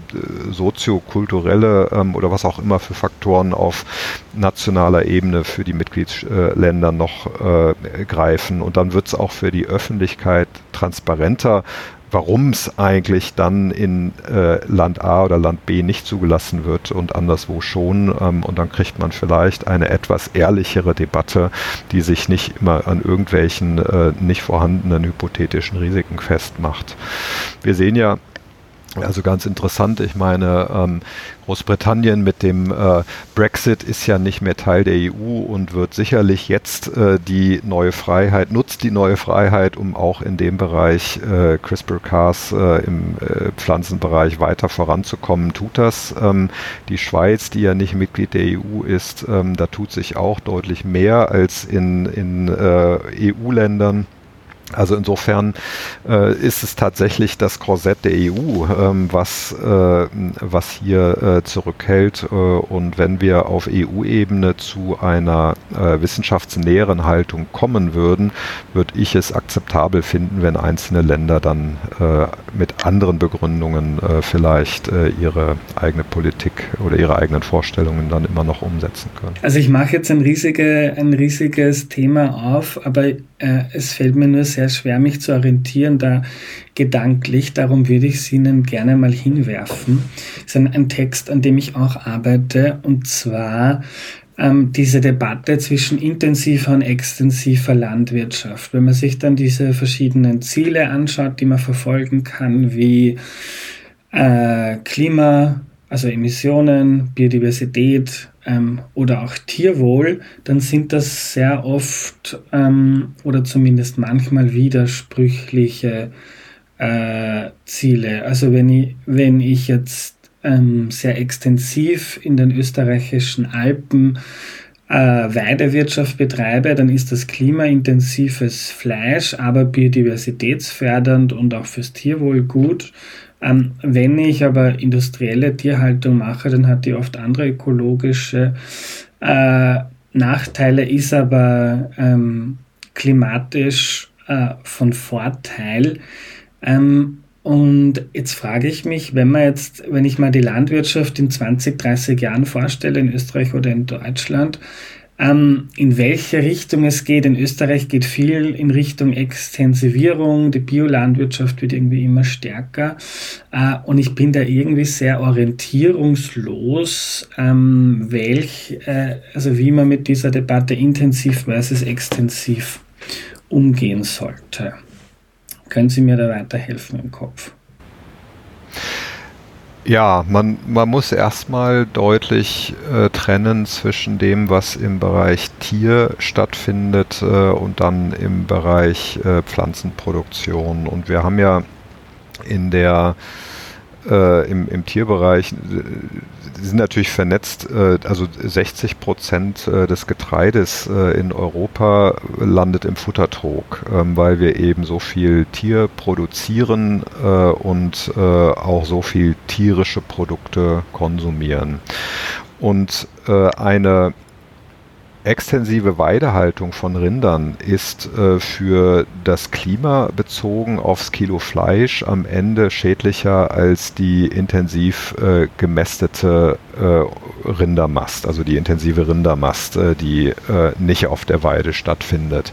soziokulturelle ähm, oder was auch immer für Faktoren auf nationaler Ebene für die Mitgliedsländer noch äh, greifen und dann wird es auch für die Öffentlichkeit transparenter, warum es eigentlich dann in äh, Land A oder Land B nicht zugelassen wird und anderswo schon. Ähm, und dann kriegt man vielleicht eine etwas ehrlichere Debatte, die sich nicht immer an irgendwelchen äh, nicht vorhandenen hypothetischen Risiken festmacht. Wir sehen ja, also ganz interessant, ich meine, ähm, Großbritannien mit dem äh, Brexit ist ja nicht mehr Teil der E U und wird sicherlich jetzt äh, die neue Freiheit, nutzt die neue Freiheit, um auch in dem Bereich äh, CRISPR-Cas äh, im äh, Pflanzenbereich weiter voranzukommen, tut das. Ähm, die Schweiz, die ja nicht Mitglied der E U ist, ähm, da tut sich auch deutlich mehr als in, in äh, E U-Ländern. Also insofern äh, ist es tatsächlich das Korsett der E U, ähm, was, äh, was hier äh, zurückhält. Äh, und wenn wir auf E U-Ebene zu einer äh, wissenschaftsnäheren Haltung kommen würden, würde ich es akzeptabel finden, wenn einzelne Länder dann äh, mit anderen Begründungen äh, vielleicht äh, ihre eigene Politik oder ihre eigenen Vorstellungen dann immer noch umsetzen können. Also ich mache jetzt ein, riesige, ein riesiges Thema auf, aber äh, es fällt mir nur sehr sehr schwer, mich zu orientieren, da gedanklich. Darum würde ich es Ihnen gerne mal hinwerfen. Das ist ein, ein Text, an dem ich auch arbeite, und zwar ähm, diese Debatte zwischen intensiver und extensiver Landwirtschaft. Wenn man sich dann diese verschiedenen Ziele anschaut, die man verfolgen kann, wie äh, Klima, also Emissionen, Biodiversität ähm, oder auch Tierwohl, dann sind das sehr oft ähm, oder zumindest manchmal widersprüchliche äh, Ziele. Also wenn ich, wenn ich jetzt ähm, sehr extensiv in den österreichischen Alpen äh, Weidewirtschaft betreibe, dann ist das klimaintensives Fleisch, aber biodiversitätsfördernd und auch fürs Tierwohl gut. Ähm, wenn ich aber industrielle Tierhaltung mache, dann hat die oft andere ökologische äh, Nachteile, ist aber ähm, klimatisch äh, von Vorteil. Ähm, und jetzt frage ich mich, wenn man jetzt, wenn ich mal die Landwirtschaft in zwanzig, dreißig Jahren vorstelle, in Österreich oder in Deutschland, ähm, in welche Richtung es geht. In Österreich geht viel in Richtung Extensivierung, die Biolandwirtschaft wird irgendwie immer stärker äh, und ich bin da irgendwie sehr orientierungslos, ähm, welch, äh, also wie man mit dieser Debatte intensiv versus extensiv umgehen sollte. Können Sie mir da weiterhelfen im Kopf? Ja, man, man muss erstmal deutlich äh, trennen zwischen dem, was im Bereich Tier stattfindet äh, und dann im Bereich äh, Pflanzenproduktion. Und wir haben ja in der äh, im, im Tierbereich, die sind natürlich vernetzt, äh, also sechzig Prozent äh, des Getreides äh, in Europa landet im Futtertrog, ähm, weil wir eben so viel Tier produzieren äh, und äh, auch so viel tierische Produkte konsumieren. Und äh, eine extensive Weidehaltung von Rindern ist äh, für das Klima bezogen aufs Kilo Fleisch am Ende schädlicher als die intensiv äh, gemästete äh, Rindermast, also die intensive Rindermast, äh, die äh, nicht auf der Weide stattfindet.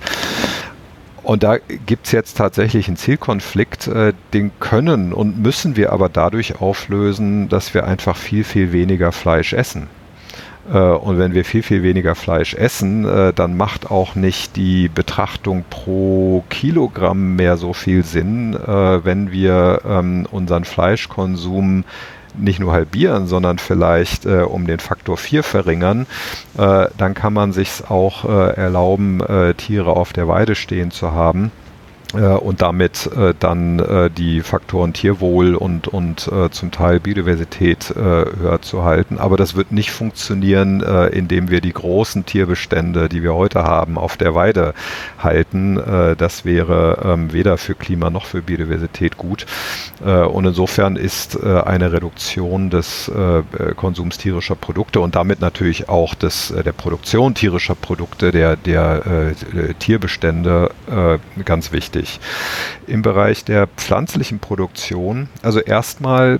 Und da gibt es jetzt tatsächlich einen Zielkonflikt, äh, den können und müssen wir aber dadurch auflösen, dass wir einfach viel, viel weniger Fleisch essen. Und wenn wir viel, viel weniger Fleisch essen, dann macht auch nicht die Betrachtung pro Kilogramm mehr so viel Sinn, wenn wir unseren Fleischkonsum nicht nur halbieren, sondern vielleicht äh, um den Faktor vier verringern, äh, dann kann man sich auch äh, erlauben, äh, Tiere auf der Weide stehen zu haben. Und damit äh, dann äh, die Faktoren Tierwohl und, und äh, zum Teil Biodiversität äh, höher zu halten. Aber das wird nicht funktionieren, äh, indem wir die großen Tierbestände, die wir heute haben, auf der Weide halten. Äh, das wäre ähm, weder für Klima noch für Biodiversität gut. Äh, und insofern ist äh, eine Reduktion des äh, Konsums tierischer Produkte und damit natürlich auch des, äh, der Produktion tierischer Produkte, der, der äh, Tierbestände äh, ganz wichtig. Im Bereich der pflanzlichen Produktion, also erstmal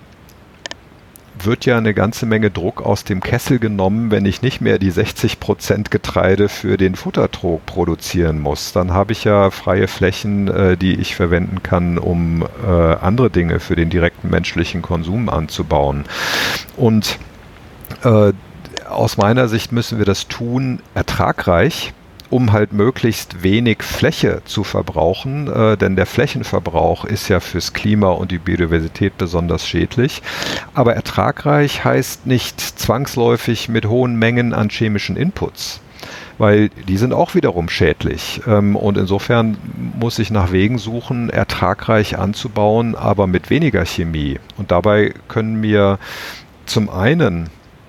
wird ja eine ganze Menge Druck aus dem Kessel genommen, wenn ich nicht mehr die sechzig Prozent Getreide für den Futtertrog produzieren muss. Dann habe ich ja freie Flächen, äh, die ich verwenden kann, um äh, andere Dinge für den direkten menschlichen Konsum anzubauen. Und äh, aus meiner Sicht müssen wir das tun, ertragreich, um halt möglichst wenig Fläche zu verbrauchen, äh, denn der Flächenverbrauch ist ja fürs Klima und die Biodiversität besonders schädlich. Aber ertragreich heißt nicht zwangsläufig mit hohen Mengen an chemischen Inputs, weil die sind auch wiederum schädlich. Ähm, und insofern muss ich nach Wegen suchen, ertragreich anzubauen, aber mit weniger Chemie. Und dabei können mir zum einen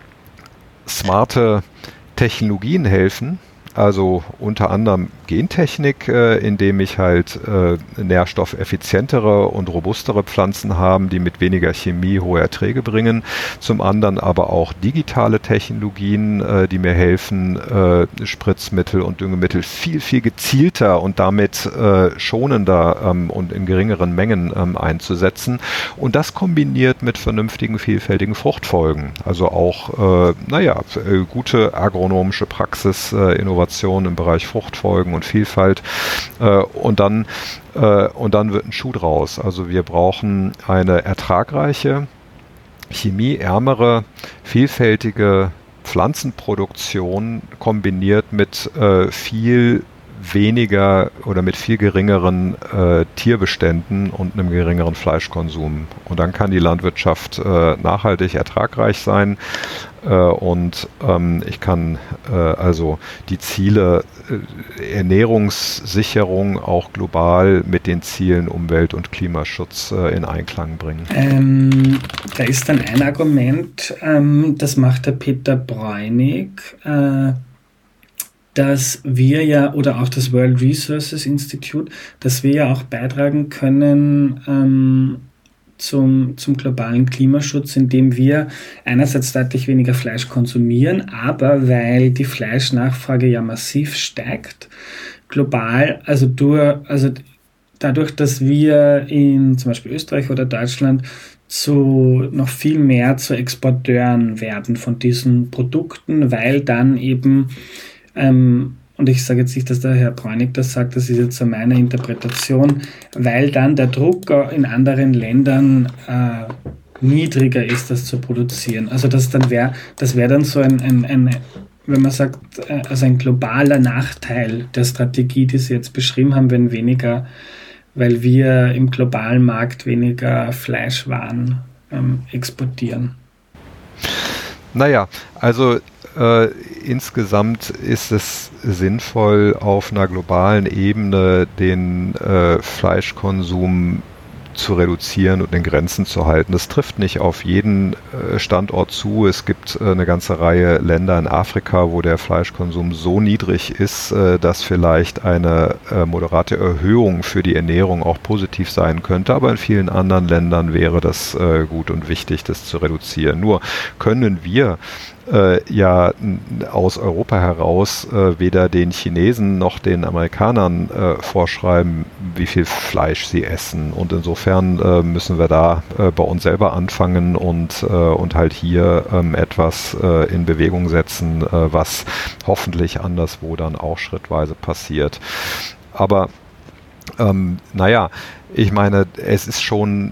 smarte Technologien helfen, also unter anderem Gentechnik, äh, indem ich halt äh, nährstoffeffizientere und robustere Pflanzen habe, die mit weniger Chemie hohe Erträge bringen. Zum anderen aber auch digitale Technologien, äh, die mir helfen, äh, Spritzmittel und Düngemittel viel, viel gezielter und damit äh, schonender ähm, und in geringeren Mengen ähm, einzusetzen. Und das kombiniert mit vernünftigen, vielfältigen Fruchtfolgen. Also auch, äh, naja, gute agronomische Praxis, äh, Innovation im Bereich Fruchtfolgen und Vielfalt äh, und dann äh, und dann wird ein Schuh draus. Also wir brauchen eine ertragreiche, chemieärmere, vielfältige Pflanzenproduktion kombiniert mit äh, viel weniger oder mit viel geringeren äh, Tierbeständen und einem geringeren Fleischkonsum. Und dann kann die Landwirtschaft äh, nachhaltig ertragreich sein äh, und ähm, ich kann äh, also die Ziele äh, Ernährungssicherung auch global mit den Zielen Umwelt- und Klimaschutz äh, in Einklang bringen. Ähm, da ist dann ein Argument, ähm, das macht der Peter Bräunig, äh, dass wir ja, oder auch das World Resources Institute, dass wir ja auch beitragen können ähm, zum, zum globalen Klimaschutz, indem wir einerseits deutlich weniger Fleisch konsumieren, aber weil die Fleischnachfrage ja massiv steigt, global, also, durch, also dadurch, dass wir in zum Beispiel Österreich oder Deutschland zu noch viel mehr zu Exporteuren werden von diesen Produkten, weil dann eben Ähm, und ich sage jetzt nicht, dass der Herr Bräunig das sagt, das ist jetzt so meine Interpretation, weil dann der Druck in anderen Ländern äh, niedriger ist, das zu produzieren. Also das dann wäre, das wäre dann so ein, ein, ein, wenn man sagt, also ein globaler Nachteil der Strategie, die Sie jetzt beschrieben haben, wenn weniger, weil wir im globalen Markt weniger Fleischwaren ähm, exportieren. Naja, also äh, insgesamt ist es sinnvoll, auf einer globalen Ebene den äh, Fleischkonsum zu reduzieren und in Grenzen zu halten. Das trifft nicht auf jeden äh, Standort zu. Es gibt äh, eine ganze Reihe Länder in Afrika, wo der Fleischkonsum so niedrig ist, äh, dass vielleicht eine äh, moderate Erhöhung für die Ernährung auch positiv sein könnte. Aber in vielen anderen Ländern wäre das äh, gut und wichtig, das zu reduzieren. Nur können wir Äh, ja aus Europa heraus äh, weder den Chinesen noch den Amerikanern äh, vorschreiben, wie viel Fleisch sie essen. Und insofern äh, müssen wir da äh, bei uns selber anfangen und, äh, und halt hier ähm, etwas äh, in Bewegung setzen, äh, was hoffentlich anderswo dann auch schrittweise passiert. Aber ähm, naja, ich meine, es ist schon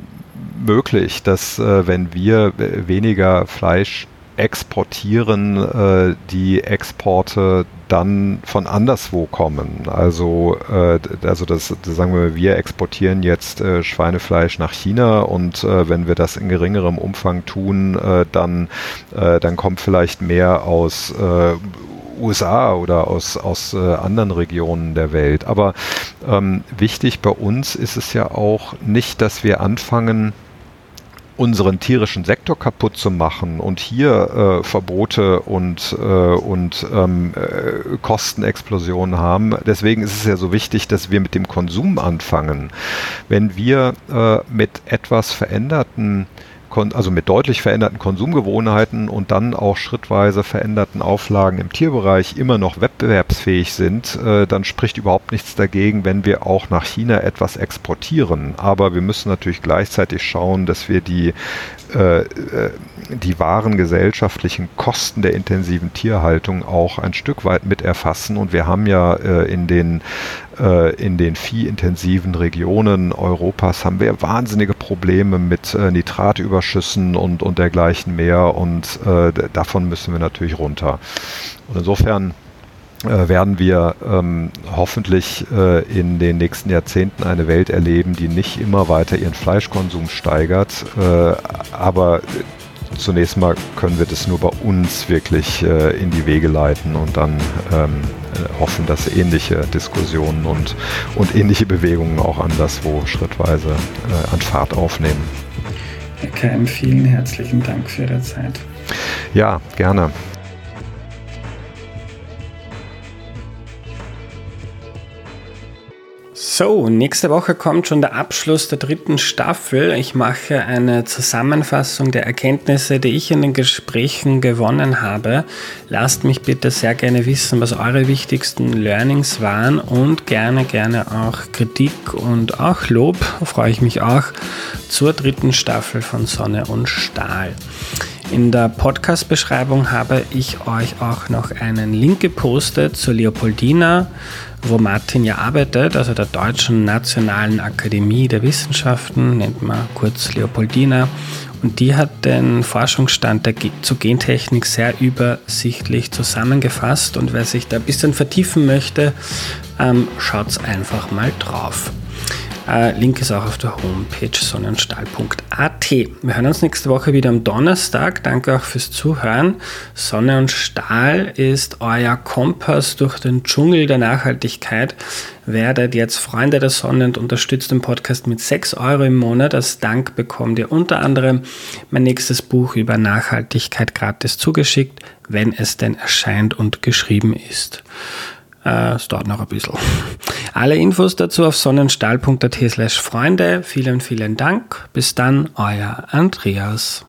möglich, dass äh, wenn wir weniger Fleisch exportieren, äh, die Exporte dann von anderswo kommen. Also, äh, also das, das sagen wir, wir exportieren jetzt äh, Schweinefleisch nach China und äh, wenn wir das in geringerem Umfang tun, äh, dann, äh, dann kommt vielleicht mehr aus äh, U S A oder aus, aus äh, anderen Regionen der Welt. Aber ähm, wichtig bei uns ist es ja auch nicht, dass wir anfangen, unseren tierischen Sektor kaputt zu machen und hier äh, Verbote und, äh, und ähm, äh, Kostenexplosionen haben. Deswegen ist es ja so wichtig, dass wir mit dem Konsum anfangen. Wenn wir äh, mit etwas veränderten also mit deutlich veränderten Konsumgewohnheiten und dann auch schrittweise veränderten Auflagen im Tierbereich immer noch wettbewerbsfähig sind, äh, dann spricht überhaupt nichts dagegen, wenn wir auch nach China etwas exportieren. Aber wir müssen natürlich gleichzeitig schauen, dass wir die, äh, die wahren gesellschaftlichen Kosten der intensiven Tierhaltung auch ein Stück weit mit erfassen. Und wir haben ja äh, in den in den viehintensiven Regionen Europas haben wir wahnsinnige Probleme mit äh, Nitratüberschüssen und, und dergleichen mehr und äh, davon müssen wir natürlich runter. Und insofern äh, werden wir ähm, hoffentlich äh, in den nächsten Jahrzehnten eine Welt erleben, die nicht immer weiter ihren Fleischkonsum steigert, äh, aber zunächst mal können wir das nur bei uns wirklich äh, in die Wege leiten und dann ähm, äh, hoffen, dass ähnliche Diskussionen und, und ähnliche Bewegungen auch anderswo schrittweise äh, an Fahrt aufnehmen. Herr Keim, vielen herzlichen Dank für Ihre Zeit. Ja, gerne. So, nächste Woche kommt schon der Abschluss der dritten Staffel. Ich mache eine Zusammenfassung der Erkenntnisse, die ich in den Gesprächen gewonnen habe. Lasst mich bitte sehr gerne wissen, was eure wichtigsten Learnings waren und gerne, gerne auch Kritik und auch Lob, freue ich mich auch, zur dritten Staffel von Sonne und Stahl. In der Podcast-Beschreibung habe ich euch auch noch einen Link gepostet zur Leopoldina, wo Martin ja arbeitet, also der Deutschen Nationalen Akademie der Wissenschaften, nennt man kurz Leopoldina. Und die hat den Forschungsstand der Ge- zur Gentechnik sehr übersichtlich zusammengefasst. Und wer sich da ein bisschen vertiefen möchte, ähm, schaut's einfach mal drauf. Äh, Link ist auch auf der Homepage sonnenstahl punkt a t. Wir hören uns nächste Woche wieder am Donnerstag. Danke auch fürs Zuhören. Sonne und Stahl ist euer Kompass durch den Dschungel der Nachhaltigkeit. Werdet jetzt Freunde der Sonne und unterstützt den Podcast mit sechs Euro im Monat. Als Dank bekommt ihr unter anderem mein nächstes Buch über Nachhaltigkeit gratis zugeschickt, wenn es denn erscheint und geschrieben ist. Es dauert noch ein bisschen. Alle Infos dazu auf sonnenstahl punkt a t slash Freunde. Vielen, vielen Dank. Bis dann, euer Andreas.